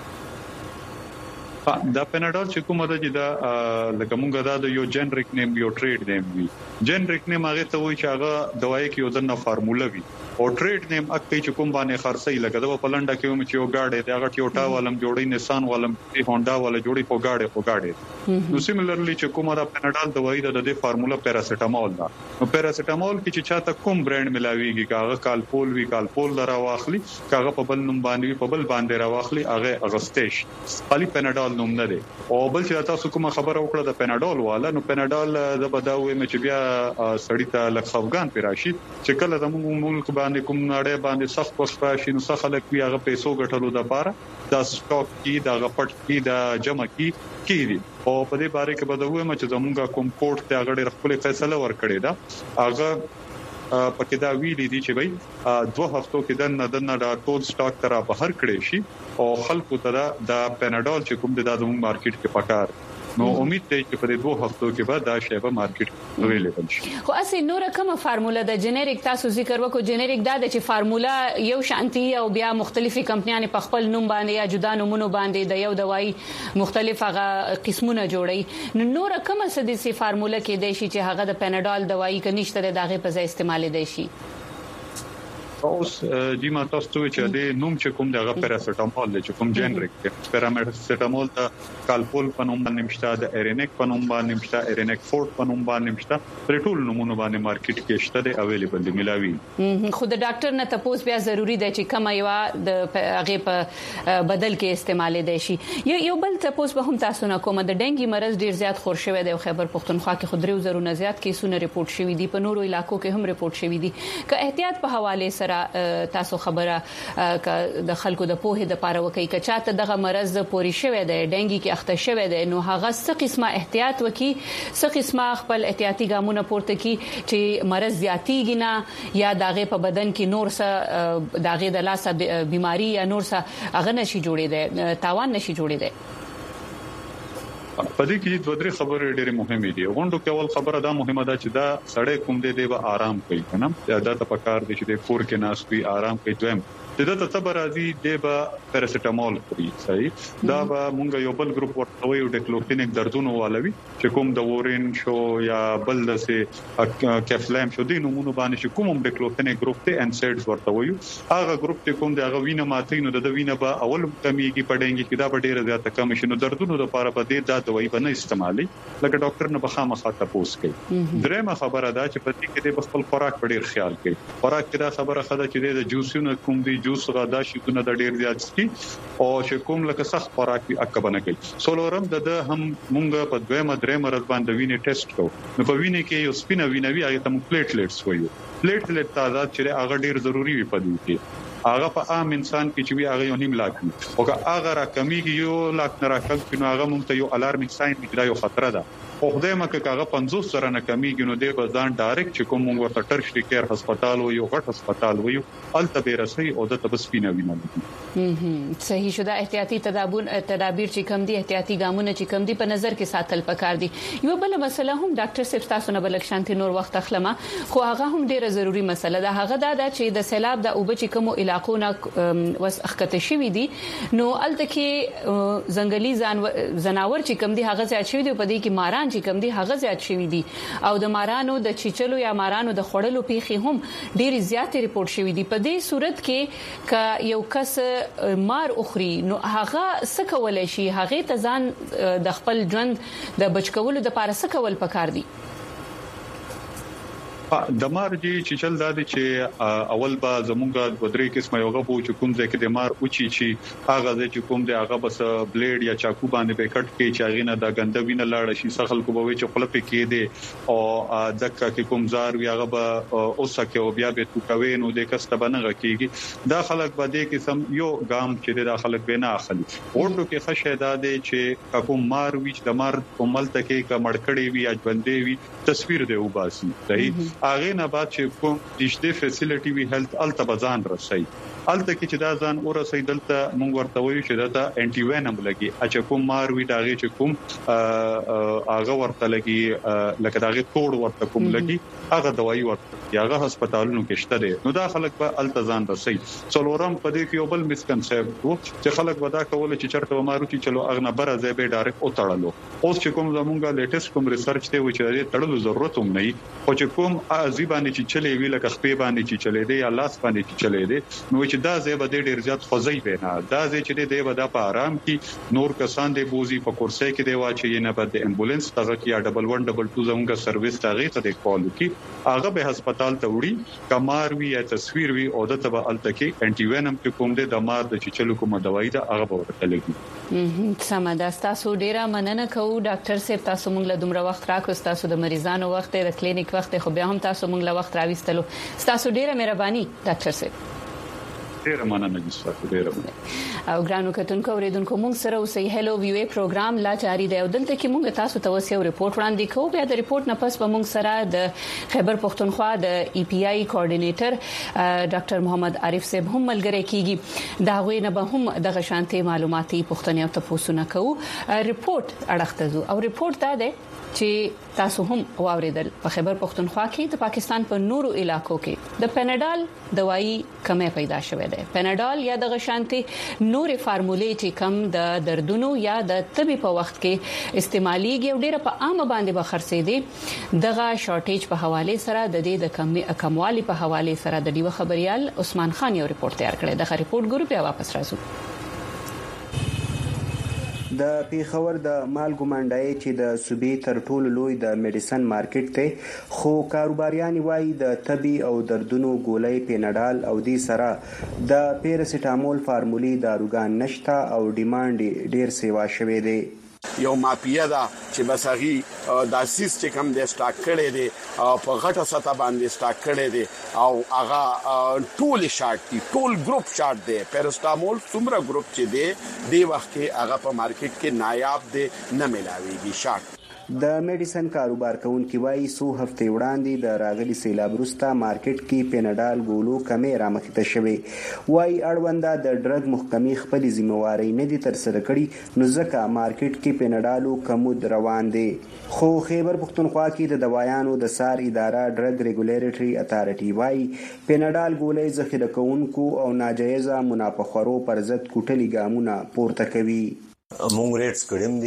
دا پیناډول چې کومه ده چې دا لکه مونږه دا د یو جنریک نیم یو ټریډ نیم وي جنریک نیم هغه ته وایي چې هغه دوايي کې یو دنه فارموله وي او ټریډ نیم اکه چې کوم باندې خرڅي لکه دا په لنډه کې چې یو گاډي دا غټ یو ټا ولم جوړي نسان ولم هونډا ولا جوړي په گاډي په گاډي نو سیملرلی چې کومه دا پیناډول دوايي د دې فارموله پیراسټامول دا نو پیراسټامول کې چې چاته کوم برانډ ملاويږي کاغه کالپول وی کالپول درا واخلي کاغه په بل نوم باندې په بل باندې را واخلي هغه اغستېش خالي پیناډول نوم نه دی او بل چې تاسو کومه خبره وکړه د پیناډول والا نو پیناډول د بداوي مې چې بیا سړی ته لکه افغان پیراشي چې کله د ملک باندې کوم نړۍ باندې سخت وخت راشي نو څه خلک بیا هغه پیسو ګټلو د لپاره د سټاک کې د غپټ کې د جمع کې کیږي او په دې باره کې بداوي مې چې زمونږه کوم کوټ ته هغه ډېر خپل فیصله ورکړي دا هغه پکې دا ویلي دي چې وای دوه هفتو کې د ندنه دا ټول سٹاک ترا بهر کړي شي او خلکو ته دا پیناډول چې کوم د دادو مارکیټ کې پکار نو امید ته چې په دوه هفتو کې بعد دا شی په مارکیټ اویلیبل شي. خو اسی نور کومه فارموله د جنریک تاسو ذکر وکړو جنریک دا د چې فارموله یو شانتي او بیا مختلفي کمپنیانه په خپل نوم باندې یا جدا نومونو باندې د یو دوايي مختلف هغه قسمونه جوړي نو نور کومه سدي فارموله کې د شي چې هغه د پیناډول دوايي کنيشته دغه په ځای استعمال دی شي. اوس د ما تاسو ته چې د نوم چې کوم دغه پیراسټامول دی چې کوم جنریک دی پیراسټامول د کالپول په نوم باندې مشته د ایرینیک په نوم باندې مشته ایرینیک فورت په نوم باندې مشته پر ټول نومونه باندې مارکیټ کې شته دی اویلیبل دی ملاوي. خو د ډاکټر نه تاسو بیا ضروری دی چې کومه یو د هغه په بدل کې استعمال دی شي. یو بل تاسو به هم تاسو نه کوم د ډنګي مرز ډیر زیات خور شوی دی خیبر پختونخوا کې خودري زرو نه زیات کیسونه ریپورت شوی دي په نورو علاقو کې هم ریپورت شوی دي که احتیاط په حواله سره تاسو خبره د خلکو د پوهې د پاره وکي که چاته دغه مرز پوری شوی دی ډنګي کې اخته شوی دی نو هغه څه قسمه احتیاط وکي څه قسمه خپل احتیاطي ګامونه پورته کی چې مرز زیاتیږي نه یا دغه په بدن کې نور څه دغه د لاسه بيماري یا نور څه هغه نشي جوړې دی تاوان نشي جوړې دی. په دې کې دوه درې خبرې ډېرې مهمې دي. غونډو کې اول خبره دا مهمه ده چې دا سړی کوم دی دی به آرام کوي کنه یا دا ته پکار دي چې د فور کې ناس کوي آرام کوي دویم د دې ته صبر راځي دی به پیراسټامول کوي صحیح دا به مونږ یو بل ګروپ ورته وي ډیکلوفینیک دردونه والوي چې کوم د وورین شو یا بل د سه کیفلام شو دي نمونه باندې چې کوم ډیکلوفینیک ګروپ ته انسایډز ورته وي هغه ګروپ ته کوم د هغه وینه ماتې نو د وینه به اول کمیږي پډنګي کدا په ډیره زیاته کم شي نو دردونو لپاره په دې دا دوايي باندې استعمالي لکه ډاکټر نه بخامه خاطه پوس کوي. درېمه خبره دا چې په دې کې د خپل خوراک په ډیر خیال کوي. خوراک کې دا خبره خده چې د جوسونو کوم دي جوس غدا شیونه د ډیر زیات سکی او چې کوم لکه سخت خوراک وي اکبنه کوي. سولورم د هم مونږ په دویمه درېمه ورځ باندې وینې ټیسټ کوو نو په وینې کې یو سپینه وینوي هغه ته پلیټلیټس وایو. پلیټلیټ تعداد چې هغه ډیر ضروری وي په دې کې هغه په عام انسان کې چې وی هغه یو نیم لاک او هغه را کمیږي یو لاک نه راکړي نو هغه مونږ ته یو الارمینګ ساين دی دا یو خطر ده. خو خدای مکه هغه پنځوس سره نه کمیږي نو د بازار ډایرکټ چې کوم موږ ورته ټرشري کیر هسپتال او یو غټ هسپتال ویو الته به رسي او د تبسپینه وینم. هم صحیح شو دا احتیاطي تدابیر تدابیر چې کوم دي احتیاطي ګامونه چې کوم دي په نظر کې ساتل پکار دي. یو بل مسله هم ډاکټر صاحب تاسو نه بل شانتي نور وخت اخلمه خو هغه هم ډیره ضروری مسله ده هغه دا چې د سیلاب د اوبه چې کوم علاقو نه وس اخته شوی دي نو الته کې ځنګلي زناور چې کوم دي هغه ځای شوی دي په دې کې ماران چې کوم دي هغه زیات شوی دي او د مارانو د چیچلو یا مارانو د خړلو پیخي هم ډیر زیات ریپورت شوی دي. په دې صورت کې ک یو کس مار اخري نو هغه څه کولای شي هغه ته ځان د خپل ژوند د بچکولو د لپاره څه کول پکار دي؟ د مار جی چې چل دا دي چې اول با زمونږه د درې قسمه یو غو چې کوم ځکه د مار اوچی چې هغه چې کوم دی هغه بس بلیډ یا چاقو باندې په کټ کې چې هغه نه د غندوینه لاړ شي سخل کو به چې خپل په کې دي او ځکه کې کوم زار وی هغه به اوسکه او بیا به تو کوي نو د کسته بنغه کېږي دا خلک به دې قسم یو ګام چې د خلک به نه اخلي ورته کې خشه دا دي چې کوم مار وی چې د مار کومل تکي کمړکړې وی اجبندې وی تصویر دی وباسي صحیح اغه نه بعد چې کوم دشته فیسیلیټي وی هیلث التبزان رسي الته کې چې دا ځان اور سیدلته مونږ ورته وایو چې دا انټي وینم لګي چې کوم مار وی داغه چې کوم اغه ورته لګي لکه داغه توړ ورته کوم لګي هغه دوايي ورته هغه هسپتالونو کې شته دي نو دا خلک به التزام رسي. څلورم په دې کې یو بل مسکنسپټ وو چې خلک ودا کول چې چرته مارو چې چلو اغه نه بره ځای به ډایرکټ او تړلو اوس چې کوم زمونږه لیټیسټ کوم ریسرچ ته و چې تړلو ضرورت هم نه او چې کوم ازي باندې چې چلے وی لکه خپې باندې چې چلے دي یا لاس باندې چې چلے دي نو چې دا ځای به ډیر زیات خوځي بنا دا ځای چې دی به دا په آرام کې نور کسان دی بوزي په کورسې کې دی واچي نه بد امبولانس تاغه کې یا ډبل ون ډبل ټو زموږه سرویس تاغه ته د کال کی هغه به هسپتال ته وړي کمار وی یا تصویر وی او د تبع التکی انټي وینم کې کوم دی د مار د چې چلو کومه دوايي دا هغه به ورته لګي. سمه تاسو ډیره مننه کوو ډاکټر صاحب تاسو موږ له دومره وخت راکوس تاسو د مریضانو وخت د کلینیک وخت خو بیا هم تاسو موږ له وخت راويستلو تاسو ډیره مهرباني ډاکټر صاحب. ډیره مننه جسته ډیره مننه. او ګرانو کتونکو اوریدونکو موږ سره اوسئ هلو ویو پروګرام لا جاری دی او دلته کې موږ تاسو ته اوس یو ریپورت وړاندې کوو. بیا د ریپورت نه پس به موږ سره د خیبر پختونخوا د ای پی آی کوارډینیټر ډاکټر محمد عارف صاحب هم ملګری کیږي. دا غوې نه به هم د غشانتي معلوماتي پښتنې او تاسو نه کوو. ریپورت اړخته زو او ریپورت دا دی چې تاسو هم واوریدل په خیبر پختونخوا کې د پاکستان په نورو علاقو کې د پیناډال دوايي کمې پیدا شوې ده. پیناډال یا د غشانتي نورې فارمولې چې کم د دردونو یا د طبي په وخت کې استعماليږي او ډیره په عامه باندې به خرڅې دي. دغه شارټیج په حواله سره د دې د کمې کموالي په حواله سره د ډیو خبريال عثمان خان یو ریپورت تیار کړی. دغه ریپورت ګورو بیا واپس راځو. د پیښور د مالګو منډای چې د صوبې تر ټولو لوی د میډیسن مارکیټ ته خو کاروباریان وایي د طبي او دردونو ګولۍ پیناډال او د سره د پیراسټامول فارمولي داروګان نشته او ډیماند ډیر سیوا شوه دی. یو ماپیه دا چې بسغي د اساس چې کم د سٹاک کړي دي په غټه سطح باندې سٹاک کړي دي او هغه ټول شارټ دي ټول ګروپ شارټ دي. پیراسټامول څومره ګروپ چې دي د وخت کې هغه په مارکیټ کې نایاب دي نه ملاويږي شارټ. د میډیسن کاروبار کوونکي وایي سو هفته وړاندې د راغلي سیلاب وروسته مارکیټ کې پیناډال ګولو کمې رامخته شوې. وایي اړونده د ډرګ محکمې خپل ذمہواری نه دي تر سره کړي نو ځکه مارکیټ کې پیناډالو کمود روان دي. خو خیبر پختونخوا کې د دوايانو د سار اداره ډرګ ریګولیټری اتارټي وایي پیناډال ګولې ذخیره کوونکو او ناجایزه منافخورو پر ضد کوټلي ګامونه پورته کوي. مونږ ریټس کړم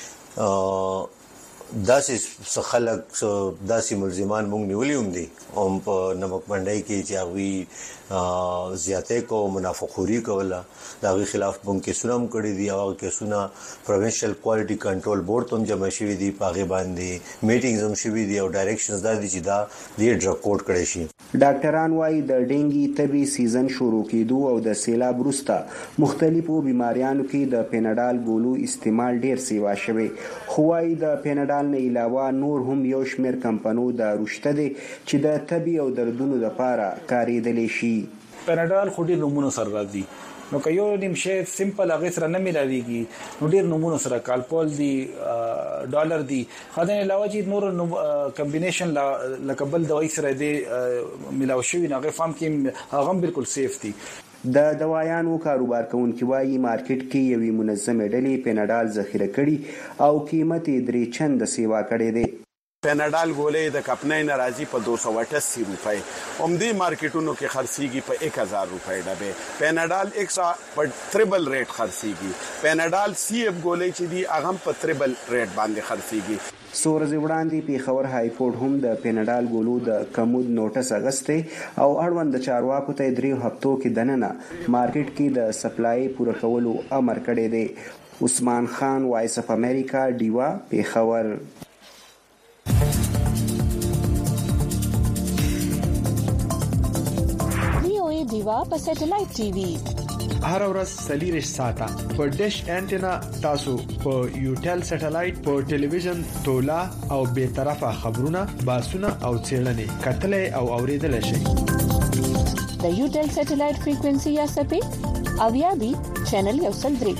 دي داسې خلک داسې ملزمان مونږ نیولې هم دي او په نمک منډای کې چې هغه زیاتې کو منافخوري کوله دغه خلاف مونږ کې سنم کړی دي او کې سنا پروینشل کوالټي کنټرول بورډ ته جمع شوی دي پاغه باندې میټینګز هم شوی دي او ډایریکشنز دا دي چې دا د ډرګ کوډ کړی شي. ډاکټران وايي د ډینګي طبي سیزن شروع کېدو او د سیلاب وروسته مختلفو بیماریانو کې د پیناډال ګولو استعمال ډیر سیوا شوی. خو وايي د پیناډال نه علاوه نور هم یو شمېر کمپنو د روشته دي چې د طبي او دردونو لپاره کارېدلی شي. پیناډال خو ډیر نمونه سره راځي نو که یو نیم شی سیمپل هغه سره نه ملاويږي نو ډیر نمونه سره کالپول دي ډالر دي خدای علاوه چې نور کمبینیشن لکه بل دوايي سره دي ملاوي شوی نه هغه فهم کې هغه بالکل سیف دي. د دوايانو کاروبار کوونکي وایي مارکیټ کې یوې منظمې ډلې پیناډال ذخیره کړي او قیمت یې درې چنده سیوا کړې ده. پیناډال ګولې د کپنۍ ناراضي په دو سو اٹھاسی روپے اومدي مارکیټونو کې خرڅيږي په ایک ہزار روپے ډبه. پیناډال ایک سو په ټریبل ریټ خرڅيږي. پیناډال سی اف ګولې چې دی هغه په ټریبل ریټ باندې خرڅيږي. سورز وړاندې پیښور های کورټ هم د پیناډال ګولو د کمود نوټس اغسته او اړوند چارواکو ته درې هفتو کې دننه مارکیټ کې د سپلای پوره کولو امر کړی دی. عثمان خان وایس اف امریکا دیوا پیښور. دیوا په سټلایټ ټي وي هر ورځ سلیریش ساته په ډیش انټینا تاسو په یوټل سټلایټ په ټلویزیون تولا او به طرفه خبرونه باسونه او چیرلنې کتلې او اوریدل شي. د یوټل سټلایټ فریکوئنسي یا سپی او یا بي چینل یو سل درې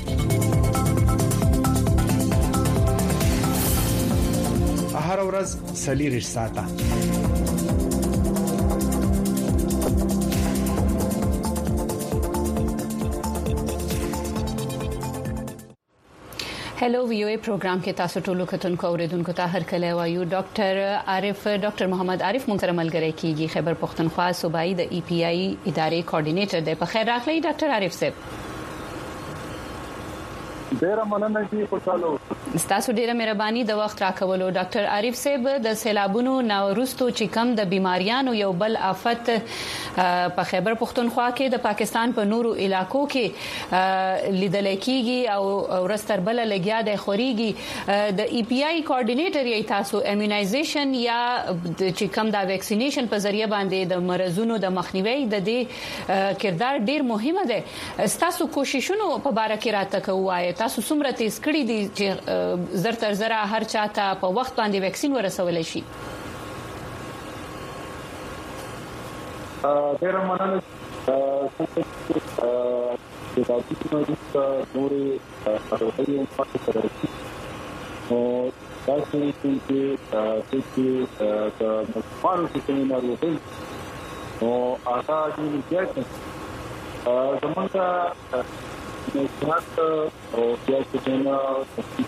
هر ورځ سلیریش ساته. هلو ویو ای پروګرام کې تاسو ټول کتونکو اوریدونکو ته هر کله وایو. ډاکټر عارف ډاکټر محمد عارف مونږ سره ملګری کیږي. خیبر پختونخوا صوبایي د ای پی آی ادارې کوارډینیټر دی. په خیر راغلی ډاکټر عارف صاحب. ډیره مننه چې خوشاله تاسو ډیره مهرباني د وخت راکولو. ډاکټر عارف صاحب د سیلابونو ناوروستو چې کم د بیماریانو یو بل آفت په خیبر پختونخوا کې د پاکستان په نورو علاقو کې لیدل کېږي او ورستر بل لګیا د خوريږي. د ای پی آی کوارډینیټر یې تاسو امیونایزیشن یا چې کم د ویکسینیشن په ذریعہ باندې د مرزونو د مخنیوي د دې کردار ډیر مهمه ده. تاسو کوششونو په باره کې راته کوی تاسو څومره تیز کړی دي چې زر تر زر هر چاته په وخت باندې ویکسین ورسول شي؟ ډیر مننه چې دا چې نورې خبرې هم پاتې راځي او دا چې چې چې د مسلمانانو سیستم نه وروتل او هغه د نیټه زمونږه د سیاست او سیاست نه د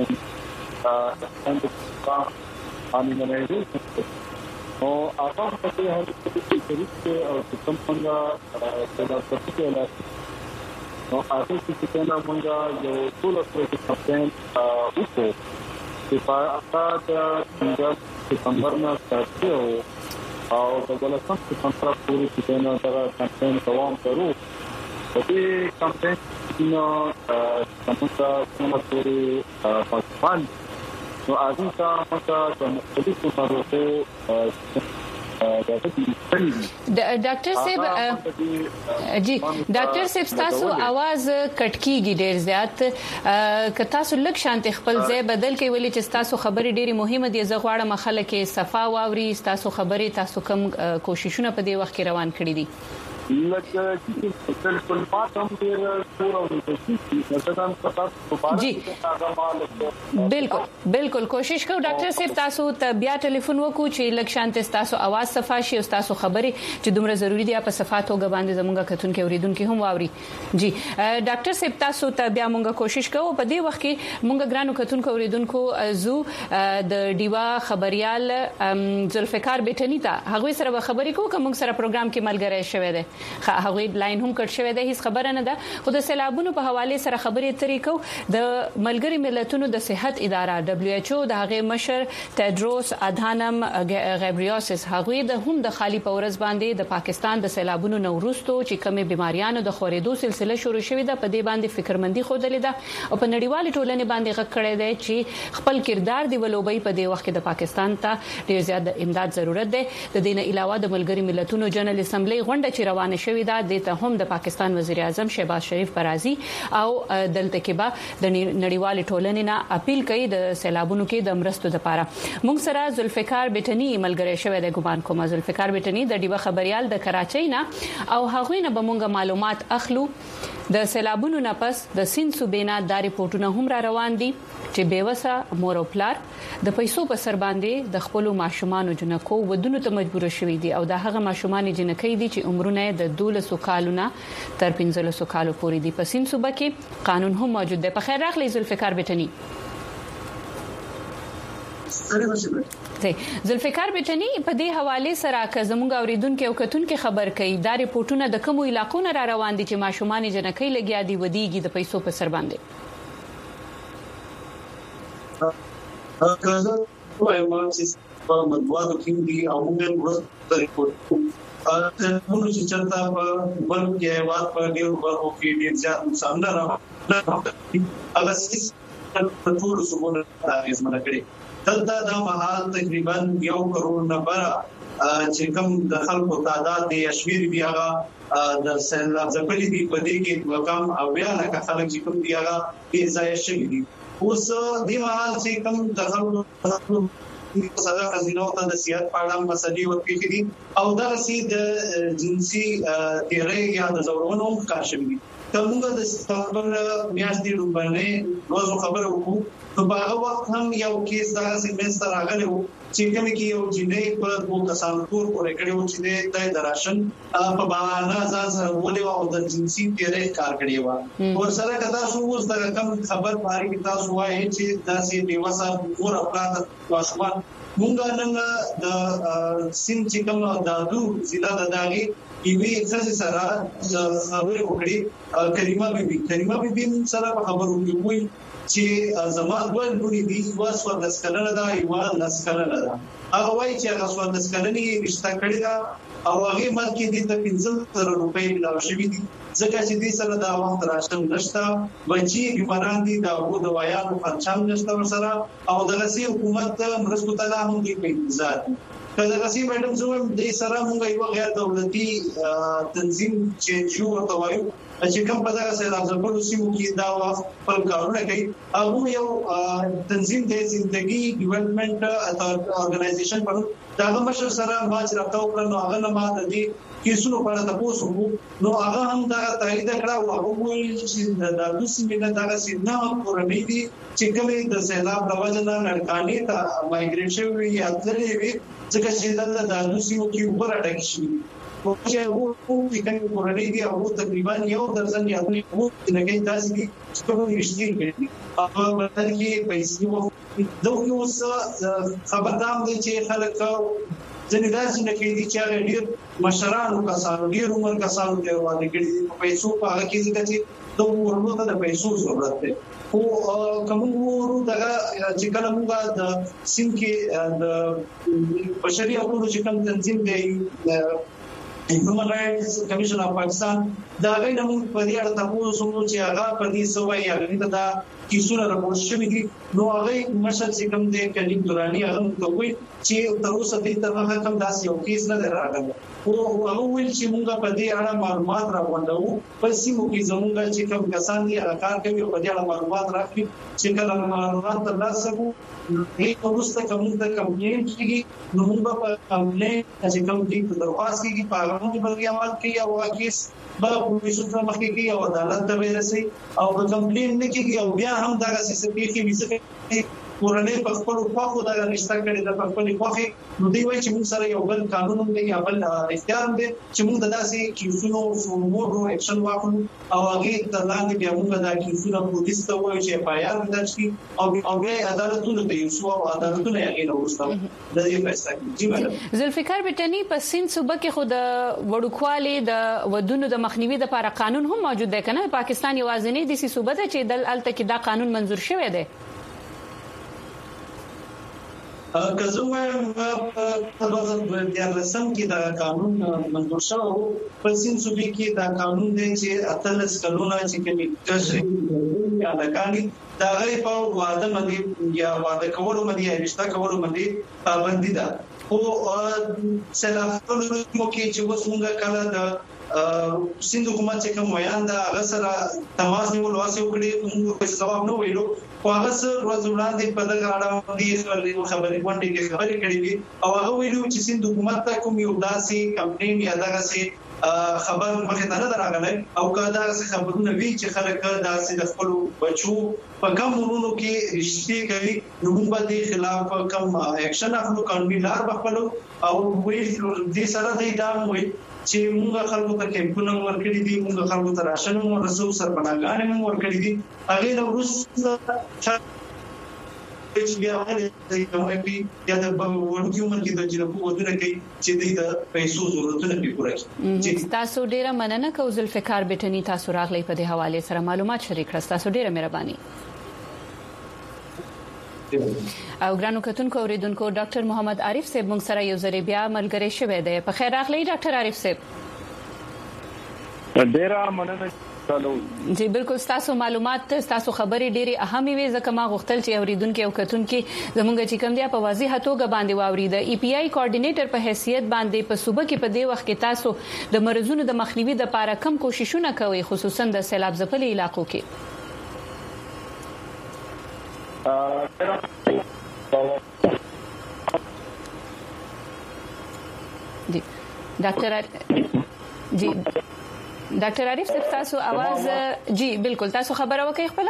څنګه امینه نه دي او هغه په دې حالت کې چې او کوم څنګه د تاسو له نو هغه چې څنګه موږ یو ټول څه کمپاین وکړو چې په هغه د سپتمبر نه ستاسو او د ولسمت سپتمبر پورې چې څنګه دا کمپاین دوام کوي په دې کمپاین نو څنګه څنګه پورې پاکستان نو هغه څنګه د مختلفو طرحو ډاکټر صاحب جی ډاکټر صاحب تاسو आवाज کټکیږي ډیر زیات ک تاسو لږ شانت خپل ځای بدل کې ولې چې تاسو خبرې ډېری مهمه دي زه غواړم خلک کې صفا واوري تاسو خبرې تاسو کوم کوششونه په دې وخت کې روان کړی دي لکه چې ټلیفون پاتم ډیر پور او د شي مثلا تاسو جی بالکل بالکل کوشش کوو ډاکټر صاحب تاسو ته بیا ټلیفون وکړو چې لږ شانت تاسو आवाज صفا شي او تاسو خبرې چې دومره ضروری دي په صفات او غباندې زمونږه کتون کې اوریدونکو هم واوري جی ډاکټر صاحب تاسو ته بیا مونږه کوشش کوو په دې وخت کې مونږ ګرانو کتون کو اوریدونکو زو د ډیوا خبريال ذوالفقار بیٹنی ته هغه سره خبرې کوو کوم سره پروګرام کې ملګری شوی دی هغه لاین هم کټ شوی دی هیڅ خبره نه ده خو د سیلابونو په حواله سره خبرې ترې کو د ملګری ملتونو د صحت اداره دبليو ایچ او د هغه مشر تدروس ادهانم غبریاسس هغه د هم د خالی پورز باندې د پاکستان د سیلابونو نوروستو چې کومه بيماريانو د خورېدو سلسله شروع شوې ده په دې باندې فکرمندي خوده ده او په نړیوالې ټولنې باندې غږ کړی دی چې خپل کردار دی ولوبي په دې وخت کې د پاکستان ته ډیر زیات امداد ضرورت ده د دینه علاوه د ملګری ملتونو جنرال اسمبلی غونډه چې روانه شوې ده د ته هم د پاکستان وزیر اعظم شهباز شریف برازي او دلته کې به د نړیوال ټولنې نه اپیل کوي د سیلابونو کې د مرستو لپاره موږ سره ذوالفقار بیٹنی ملګری شوی د ګمان کوم ذوالفقار بیٹنی د ډیوه خبريال د کراچۍ نه او هغه نه به موږ معلومات اخلو د سیلابونو نه پس د سین صوبینا د ریپورتونو هم را روان دي چې بیوسه مور او پلار د پیسو په سر باندې د خپل ماشومان جنکو ودونو ته مجبور شوي دي او د هغه ماشومان جنکې دي چې عمرونه د دولسو کالونو تر پنځلسو کالو پورې دي په سین صوبه کې قانون هم موجود دی په خیر راغلی ذوالفقار بیٹنی ذوالفقار بیٹنی په دې حواله سره که زموږ اوریدونکو او کتونکو خبر کوي دا ریپورتونه د کوم علاقو نه را روان دي چې ماشومان جنکې لګیا دي ودیږي د پیسو په سر باندې اګه وای ما چې په مدوادو کې دي او موږ ورته ریپورت کوو موږ چې چرته په بل کې واټ په ډیرو ورو کې ډیر ځان سامنے راغلی هغه چې په ټول سمونه راځي مله کړي دلته د مهال تقریبا یو کروڑ نفر چې کوم د خلکو تعداد دی اشویر دی هغه د سیلاب ځپلي دی په دې کې وکم او بیا لکه خلک چې کوم دی هغه بي ځای شوی دی اوس د مهال چې کوم د خلکو سره خزینه او د سیاست په اړه مسلې ورکړي دي او دا سي د جنسي تیرې یا د زورونو ښکار شوی دي کومه د ستاسو میاشتې لومړنۍ روزو خبره وکړو په هغه وخت هم یو کیس دا سیمستر راغلی و چې کوم کې یو جنې په دوه کسانو تور پورې کړي و چې د دراشن په بهانه ځان سره ولې او د جنسي تیرې کار کړی و ور سره کدا شو اوس د کم خبر پاره کې تاسو وایي چې داسې دیوسه ور افراد واسمان مونږ نن د سین چې کوم دادو ضلع د داغي ایوي څه سره خبرې وکړي کریمه بیبي کریمه بیبي سره خبرو کوي چې زما ډول ډوري دي واسو د سکلنه دا یو د سکلنه دا هغه وایي چې هغه سوال د سکلنه یې رښتا کړی دا او هغه مارکې دي د پنځه زره روپۍ ملاوي شوې دي ځکه چې دې سره دا وخت راشن نشته بچي بیماران دي دا وو دوايانو خرچام نشته سره او د رسي حکومت مرستو ته هم دي په انتظار کله غسی میډم زوم د سره موږ یو غیر دولتي تنظیم چې جوړ توایو چې کوم په ځای سره د خپل سیمو کې دا خپل کارونه کوي هغه یو تنظیم د ژوندۍ ډیولپمنٹ اورګنایزیشن په دا مشر سره ماج راټاو کړو هغه نه ماته دي کیسونو په اړه تاسو نو هغه هم دا تایید کړه او هغه وایي چې د لوسی مینه دا سیمه کورنۍ دي چې کومه د سیلاب د وجه نه نړکانې ته مایګریټ شوی یا تللی وي ځکه چې د لوسی مو کې وبره ټاکي شي او چې هو چې کومه کورنۍ دي او تقریبا یو درځن یا دوی وو چې نه کوي تاسو دي چې کومه رښتینی کوي هغه ورته کې پیسې وو دوی اوس خبردام دي چې خلک ځنې داسې نه کوي چې هغه ډېر مشرانو کسانو ډېر عمر کسانو ته وایي چې پیسو په هغه کې ځکه چې دوی ورته د پیسو ضرورت دی او کوم ورو دغه چې کله موږ د سیم کې د بشري حقوقو چې کوم تنظیم دی هیومن رائټس کمیشن اف پاکستان دا غوښنه موږ په دې اړه تاسو سمو چې هغه په دې سوي هغه دا کیسونه راپورټ شوې دي نو هغه مشر چې کوم دی کلیم دورانی هغه کوي چې تر اوسه دې طرفه کوم داسې یو کیس نه راغلی او هغه ویل چې موږ په دې اړه معلومات راغونډو په سیمو کې زموږ چې کوم کسان دي هغه کار کوي په دې اړه معلومات راکړي چې کله معلومات ترلاسه کوو هیڅ وروسته کوم د کمپلین کیږي نو موږ په کمپلین چې کوم دې درخواست کیږي په هغه باندې عمل کوي او کیس به پولیسو ته مخکې کوي او عدالت ته ورسي او په کمپلین نه کیږي او بیا هم دا څه پیښې وسه کورنۍ په خپل خواخو دا نشته کړي د خپل خواخي نو دی وایي چې موږ سره یو بل قانون دی یا بل اختیار دی چې موږ د داسې کیسونو فورمورو اکشن واخلو او هغه د لاندې بیا موږ دا کیسونه پولیس ته وایي چې پایار درج کړي او او بیا عدالتونو ته یو څو عدالتونه یې راوستل د دې فیصله جی مدام ذوالفقار بټنی په سند صوبه کې خود وړوکوالي د ودونو د مخنیوي لپاره قانون هم موجود دی کنه پاکستان یوازینی د سي صوبه ده چې د الته کې دا قانون منزور شوی دی که زه وایم په دوه زره دیارلسم کې دا قانون منظور شو په سند صوبې کې دا قانون دی چې اتلس کلونه چې کومي کشري یا لکاني دا غي په واده باندې یا واده کولو باندې یا رشتہ کولو باندې پابندي ده او سلافونو کې چې وسونګه کله د سند حکومت چې کوم ویان دا غسر تماس نیول واسه وکړي موږ په جواب نو ویلو خو هغه سره ورځ وړاندې په دغه اړه باندې خبرې باندې خبرې کړې دي او هغه ویلو چې سند حکومت ته کوم یو داسې کمپنی یا دغه سي خبر مخه نه دراغله او کدا خبرونه وی چې خلک داسې د خپل بچو په کوم ورونو کې رښتې کوي نو موږ باندې خلاف کوم اکشن اخلو قانوني لار بخلو او وی دې سره دې دا وي چې موږ خلکو ته کېمپونه ورکړي دي موږ خلکو ته راشن ورسو سرپناهګان موږ ورکړي دي هغه نو روسه چې بیا هغه یا د ورکیو منځ د جنبو ودونه کوي چې د پیسو ضرورتونه به پوره کړي تاسو ډیره مننه کوم ذوالفقار بټنی تاسو راغلی په دې حواله سره معلومات شریک کړئ تاسو ډیره مهرباني او ګرانو کتونکو اوریدونکو ډاکټر محمد عارف صاحب موږ سره یو ځل بیا ملګری شوی دی په خیر راغلی ډاکټر عارف صاحب ډیره مننه جی بالکل تاسو معلومات تاسو خبرې ډېری اهمه وي ځکه ما غوښتل چې اوریدونکو او کتونکو زموږ چې کوم دی په واضح توګه باندې واوري د ای پی آی کوارډینیټر په حیثیت باندې په صوبه کې په دې وخت کې تاسو د مرزونو د مخنیوي لپاره کم کوششونه کوي خصوصا د سیلاب ځپلي علاقو کې جی ډاکټر جی ډاکټر عارف صاحب تاسو आवाज جی بالکل تاسو خبره وکړئ خپل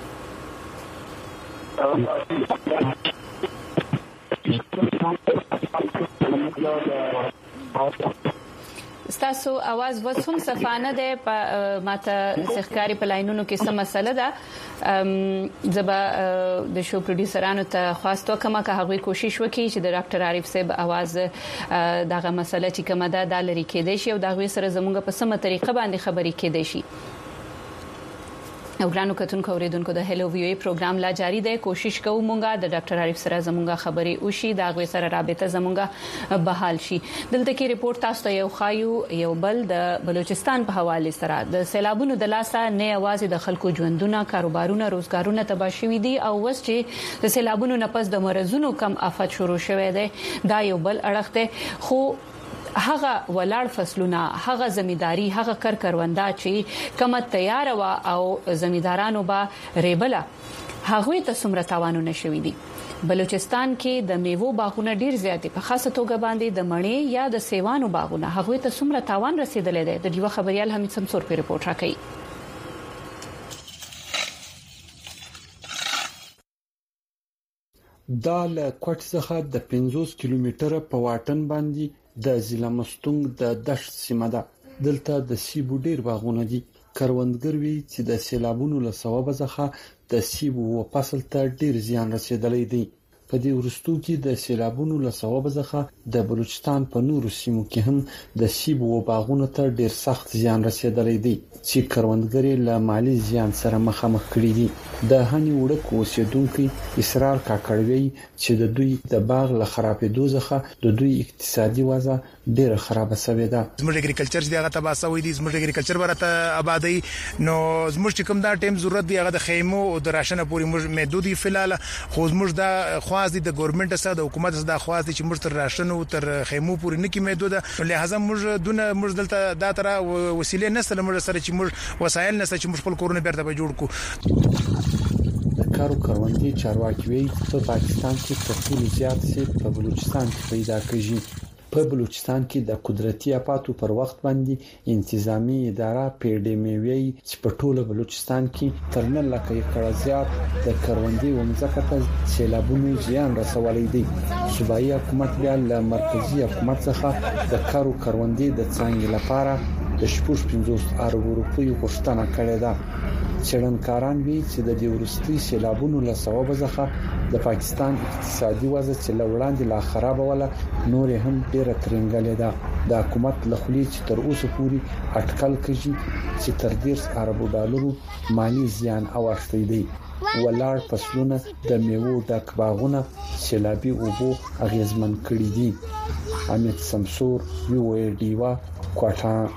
تاسو आवाज وڅوم صفانه ده ماته سرکاري پلاینونو کې څه مسله ده زبا د شو پروډوسرانو ته خواستو کما که هغه کوشش وکړي چې د ډاکټر عارف صاحب आवाज دغه مسله چې کومه ده د لری کې دي شي او دغه سره زموږ په سمه طریقه باندې خبرې کې دي شي ګرانو کتونکو اوریدونکو د هلو وی او پروګرام لا جاری دی. کوشش کوو مونږه د ډاکټر عارف سره زمونږه خبري وشي دا غوي سره رابطه زمونږه بحال شي. دلته کې ریپورت تاسو ته یو خایو یو بل د بلوچستان په حواله سره د سیلابونو د لاسه نه आवाज د خلکو ژوندونه کاروبارونه روزګارونه تباہ شوي دي او وس چې د سیلابونو نه پس د مرزونو کم آفت شروع شوه دی. دا یو بل اړخ دی خو هغه ولړ فصلونه هغه زمیداری هغه کر کروندا چې کومه تیار وا او زمیدارانو با ریبله هغه ته څومره تاوانونه نشوي دي. بلوچستان کې د میوو باغونه ډیر زیات په خاصه توګه باندې د مڼې یا د سیوانو باغونه هغه ته څومره تاوان رسیدلې ده. د دیو خبريال حمید سمسور په ریپورت راکړي. دا له کوټ څخه د پنځوس کیلومتره په واټن باندې د ضلع مستونګ د دشت سیمه ده. دلته د سیبو ډیر باغونه دي. کروندګر وی چې د سیلابونو له سبب څخه د سیبو و فصل ته ډیر زیان رسیدلی دی. په دې ورستو کې د سیلابونو له سبب څخه د بلوچستان په نورو سیمو کې هم د سیبو و باغونو ته ډیر سخت زیان رسیدلی دی چې کروندګر له مالی زیان سره مخامخ کړي دي. د هني وړک اوسیدونکو اسرار کاکړوي چې د دوی د باغ له خرابېدو څخه د دوی اقتصادي وضع ډیره خرابه شوې ده. زموږ اګریکلچر دی هغه تباہ شوی دی. زموږ اګریکلچر ورته آبادی نو زموږ کوم دا ټیم ضرورت دی هغه د خیمو او د راشنه پوری محدودي فلال خو زموږ دا خواص دي د ګورنمنت سره د حکومت سره د خواص دي چې موږ تر راشنه او تر خیمو پوری نه کی محدوده لہذا موږ دونه موږ دلته دا تر وسیله نسل موږ سره چې موږ وسایل نسل چې موږ خپل کورونه بیرته جوړ کو. د کارو کروندې چارواکي په پاکستان کې تر ټولو زیات سي په بلوچستان کې پیدا کیږي. په بلوچستان کې د قدرتي اپاتو پر وخت باندې انتظامی اداره پیډیمیوي چې په ټوله بلوچستان کې تر نه لکه یکړه زیات د کروندې ومځکه ته سیلابونو زیان رسولې دي. صوبایي حکومت بیا له مرکزی حکومت څخه د کارو کروندې د څنګه لپاره د شپږ پنځوس ارب روپیو غوښتنه کړې ده. چلنکاران وی چې د دې ورستي سیلابونو له سبب څخه د پاکستان اقتصادي وضع چې لوړاندې لا خراب ولا نور هم ډیره ترنګلې ده. د حکومت له خلی چې تر اوسه پورې اټکل کوي چې تر ډیر ارب ډالرو مالی زیان اوښتي دي. ولړ فصلونه د میوو ډک باغونه سیلابي اوبو اغیزمن کړي دي. حمید سمسور یو ای ډیوا کوټا.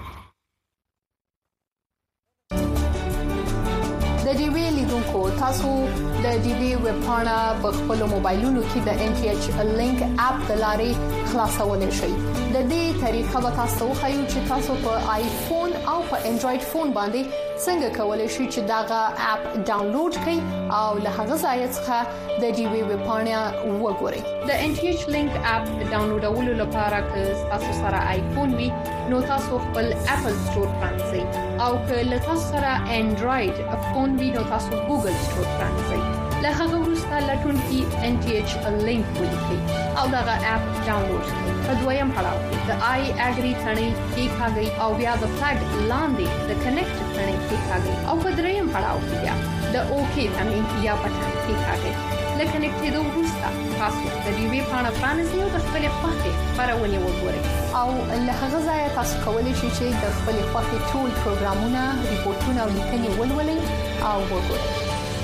د ډي وی لیدونکو تاسو د ډي وی ویب پاڼه په خپل موبایلونو کې د ان ټي ایچ لینک اپ د لارې خلاصولای شئ. د دې طریقه به تاسو خو چې تاسو په آیفون او په انډراید فون باندې څنګه کولای شئ چې داغه اپ ډاونلوډ کړئ او له هغه ځای څخه د ډي وی ویب پاڼه وګورئ. د ان ټي ایچ لینک اپ ډاونلوډولو لپاره که تاسو سره آیفون وي نو تاسو خپل اپل سٹور پرانځئ او که تاسو سره انډراید فون وي نو تاسو ګوګل سٹور پرانځئ. له هغه وروسته لټون کې ان ټي ایچ لینک ولیکئ او دا اپ ډاونلوډ کړئ. په دویم پړاو کې د آی اګری ثنې کې ښاګي او بیا د فلګ لاندې د کنیکټ ثنې کې ښاګي او په دریم پړاو کې بیا د اوکی ثنې یا بټن کې ښاګي. لکه نکټېدو وروسته تاسو د ډي وی پاڼه پرانیزئ او د خپل خوښې خبرونه وګورئ او له هغه ځای تاسو کولی شئ چې د خپل خوښې ټول پروګرامونه ریپورتونه او لیکنې ولولئ او وګورئ.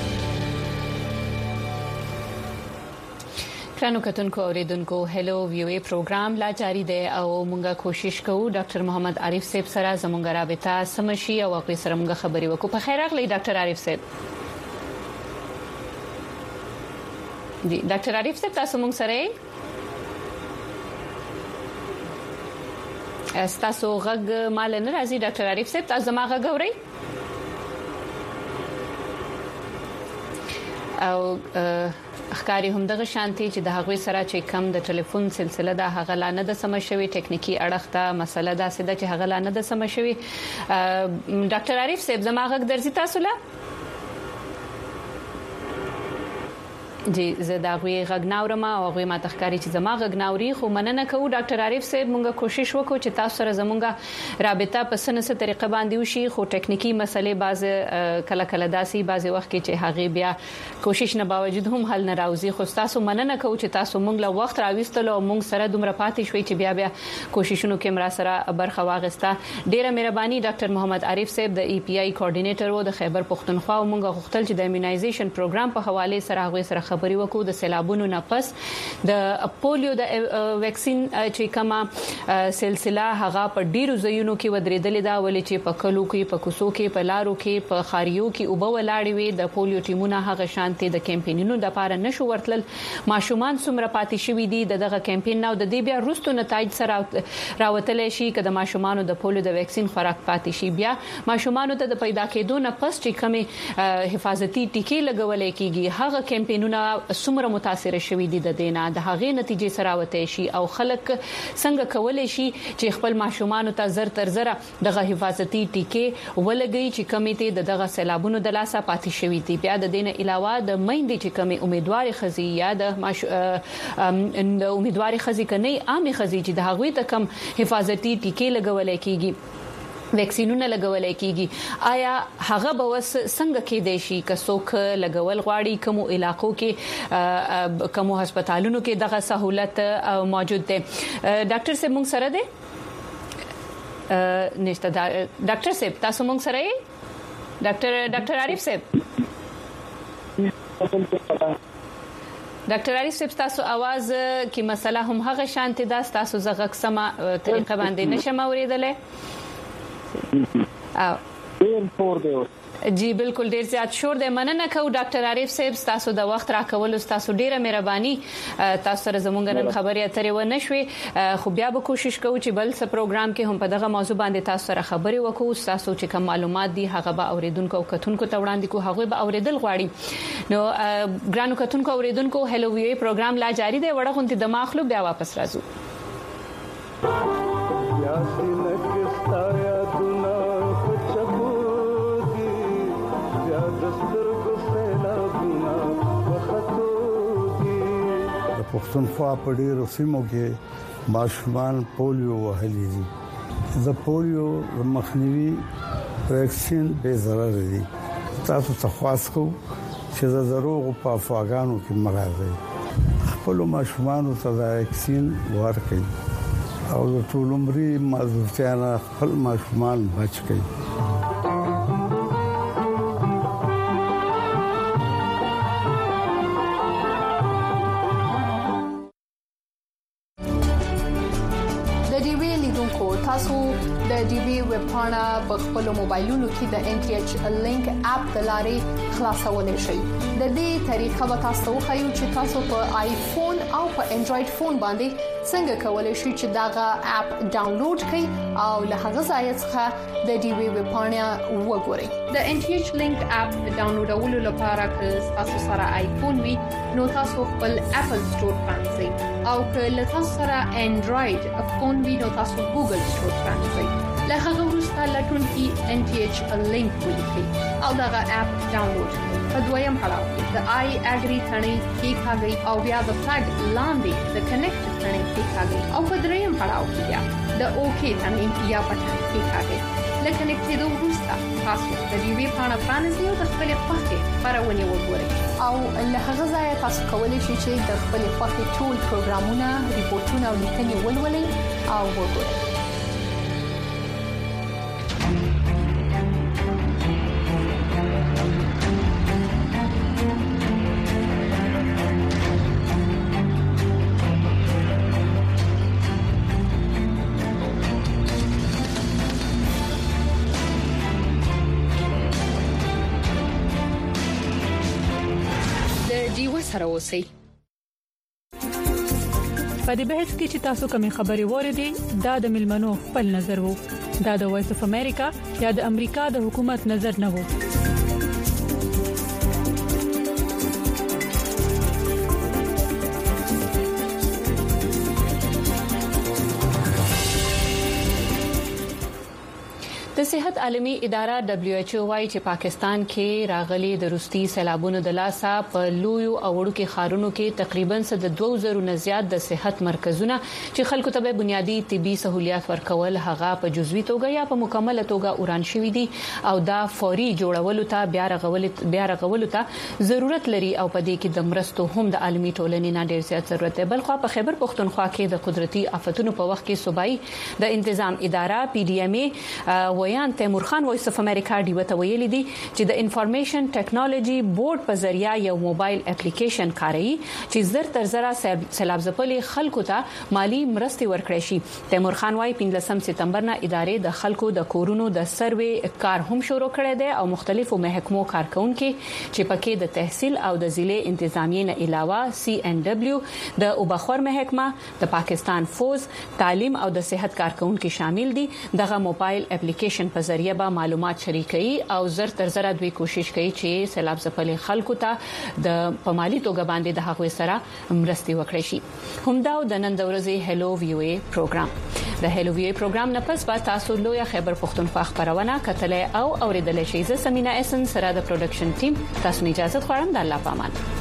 کرانو کتونکو اوریدونکو هلو وی او ای پروګرام لا جاری دی او مونږه کوشش کوو ډاکټر محمد عارف صاحب سره زموږه رابطه سمشي او هغه سره مونږه خبري وکړو. په خیر راغلی ډاکټر عارف صاحب. دی ډاکټر عارف صاحب تاسو مونږ سره تاسو غږ مال نه راځي. ډاکټر عارف صاحب تاسو زما غږ اورئ او اخکاری هم دغه شانتي چې د هغوی سره چې کم د ټلیفون سلسله ده هغه لانه د سمشوي ټکنیکی اړخ ته مسله ده سده چې هغه لانه د سمشوي. ډاکټر عارف صاحب زما غږ درځي تاسو له جی زه دا غوي غږناورم او غوي ما تخکاری چې زما غږناوري خو مننه کوم ډاکټر عارف صاحب مونږه کوشش وکړو چې تاسو سره زمونږه رابطه په سنسه طریقه باندې وشي خو ټکنیکی مسلې باز کله کله داسي باز وخت کې چې هغه بیا کوشش نه باوجود هم حل نه راوځي خو تاسو مننه کوم چې تاسو مونږ له وخت راويستلو مونږ سره دومره پاتې شوي چې بیا بیا کوششونو کې مرا سره برخه واغسته ډیره مهرباني ډاکټر محمد عارف صاحب د ای پی آی کوارډینیټر وو د خیبر پختونخوا مونږه غوښتل چې د ایمونایزیشن پروګرام په حواله سره هغه سره خبري وکړو د سیلابونو نه پس د پولیو د ویکسین چې کما سلسله هغه په ډیرو ځایونو کې ودرېدلې دا ولې چې په کلو کې په کوسو کې په لارو کې په خاریو کې او به ولاړې وي د پولیو ټیمونه هغه شانتي د کمپاینونو د لپاره نشو ورتل ماشومان څومره پاتې شوي دي دغه کمپاین نو د دې بیا روستو نتایج سره راوتلې شي کله ماشومان د پولیو د ویکسین خوراک پاتې شي بیا ماشومان ته د پیدا کېدو نه پس چې کومه حفاظتي ټیکې لګولې کیږي هغه کمپاینونه څومره متاثر شوي دي د دینه د هغې نتیجې سره وته شي او خلک څنګه کولای شي چې خپل ماشومان ته زر تر زر دغه حفاظتي ټیکې ولګي چې کمیټه دغه سیلابونو د لاسه پاتې شوي دي بیا د دینه علاوه د مېندې چې کمی امیدوار خزي یا د د امیدوار خزي کني عامه خزي چې د هغوی ته کم حفاظتي ټیکې لګولای کیږي ویکسینونه لګولای کیږي آیا هغه به وس څنګه کې دی شي که څوک لګول غواړي کوم علاقو کې کوم هسپتالونو کې دغه سہولت موجود ده ډاکټر صاحب موږ سره ده نشته ډاکټر صاحب تاسو موږ سره یې ډاکټر ډاکټر عارف صاحب ډاکټر عارف صاحب تاسو आवाज کې مسله هم هغه شانتي ده تاسو زغک سم طریقه باندې نشم اوریدلې او ډیر فور دی جی بالکل ډیر زیات شور دی مننه کو ډاکټر عارف صاحب تاسو د وخت راکول تاسو ډیره مهرباني تاسو سره زمونږ نن خبري اترې و نشوي خو بیا به کوشش کوو چې بل څه پروګرام کې هم په دغه موضوع باندې تاسو سره خبري وکړو تاسو چې کوم معلومات دي هغه به اوریدونکو او کتونکو ته وړاندې کوو هغه به اوریدل غواړي نو ګرانو کتونکو اوریدونکو هلو وی پروګرام لا جاری دی وړه غونډه د ماخلو بیا واپس راځو پښتونخوا په ډیرو سیمو کې ماشومان پولیو وهلي دي د پولیو مخنیوي ویکسین به ضرر دي تاسو ته خواست کوم چې د دروغ په افواګانو کې مراد خپل ماشومان ته د ویکسین ورکړي او د ټول عمر مازوتیانه خپل ماشومان بچ کړي تاسو د ډي بي ویب پاڼه په خپل موبایلونو کې د ان ټي ایچ لینک اپ د لارې خلاصولای شئ د دې طریقه به تاسو خو چې تاسو په آیفون او په انډراید فون باندې څنګه کولای شئ چې داغه اپ ډاونلوډ کړئ او له هغه ځای څخه د ډي بي ویب پاڼه وګورئ د ان ټي ایچ لینک اپ ډاونلوډولو لپاره که تاسو سره آیفون وي نو تاسو خپل اپل سٹور پرانځئ او که له تاسو سره انډراید فون وي نو تاسو ګوګل سٹور پرانځئ له هغه وروسته لټون کې ان ټي ایچ لینک ولیکئ او دا اپ ډاونلوډ کړئ په دویم پړاو کې د آی اګری ثنې کې ښاګي او بیا د فلګ لاندې د کنیکټ ثنې کې ښاګي او په دریم پړاو کې بیا د اوکی ثنې یا پټن کې ښاګي لکه نکټېدو وروسته تاسو د دې وی پاڼه پرانیزئ او د خپل خوښې خبرونه وګورئ او له هغه ځای تاسو کولی شئ چې د خپل خوښې ټول پروګرامونه ریپورتونه او لیکنې ولولئ او وګورئ سره اوسئ په دې بحث کې چې تاسو کومې خبرې وریدي دا د ملمنو خپل نظر وو دا د وایس اف امریکا یا د امریکا د حکومت نظر نه وو د د صحت عالمي اداره دبليو ایچ او وايي چې پاکستان کې راغلي د روسي سیلابونو د لاسه په لویو او وړوکو ښارونو کې تقریبا د دوه زره نه زیات د صحت مرکزونه چې خلکو ته بنیادی طبي سہولیات ورکول هغه په جزوي توګه یا په مکمله توګه وران شوي دي او دا فوري جوړولو ته بیا رغول بیا رغولو ته ضرورت لري او په دې کې د مرستو هم د عالمي ټولنې نه ډیر زیات ضرورت دی. بل خو په خیبر پختونخوا کې د قدرتي آفتونو په وخت کې صوبایي د تنظیم اداره پی ډی ام ای ویان تیمور خان وایس اف امریکا دی وته ویلي دي چې د انفارمیشن ټیکنالوژي بورډ په ذریعہ یو موبایل اپلیکیشن کاروي چې زر تر زر سیلاب ځپلي خلکو ته مالی مرستې ورکړي شي. تیمور خان وايي پنځلسم سپتمبر نه ادارې د خلکو د کورونو د سروي کار هم شروع کړی دی او مختلفو محکمو کارکونکو چې پکې د تحصیل او د ضلع انتظامیې نه علاوه سی ان ډبلیو د اوبخور محکمه د پاکستان فوز تعلیم او د صحت کارکونکو شامل دي. دغه موبایل اپلیکیشن په ذریعہ به معلومات شریکي او زر تر زر دوی کوشش کوي چې سیلاب ځپلي خلکو ته د پمالي توګه باندې د هغوی سره مرستي وکړي شي. همدا د نن د ورځې هلو ویو ای پروګرام د هلو ویو ای پروګرام نه پس با تاسو لوی خبر پختونخوا خبرونه کتل او اوریدل شي. زه سمینا اسن سره د پروډکشن ټیم تاسو اجازه خورم. د الله پامان.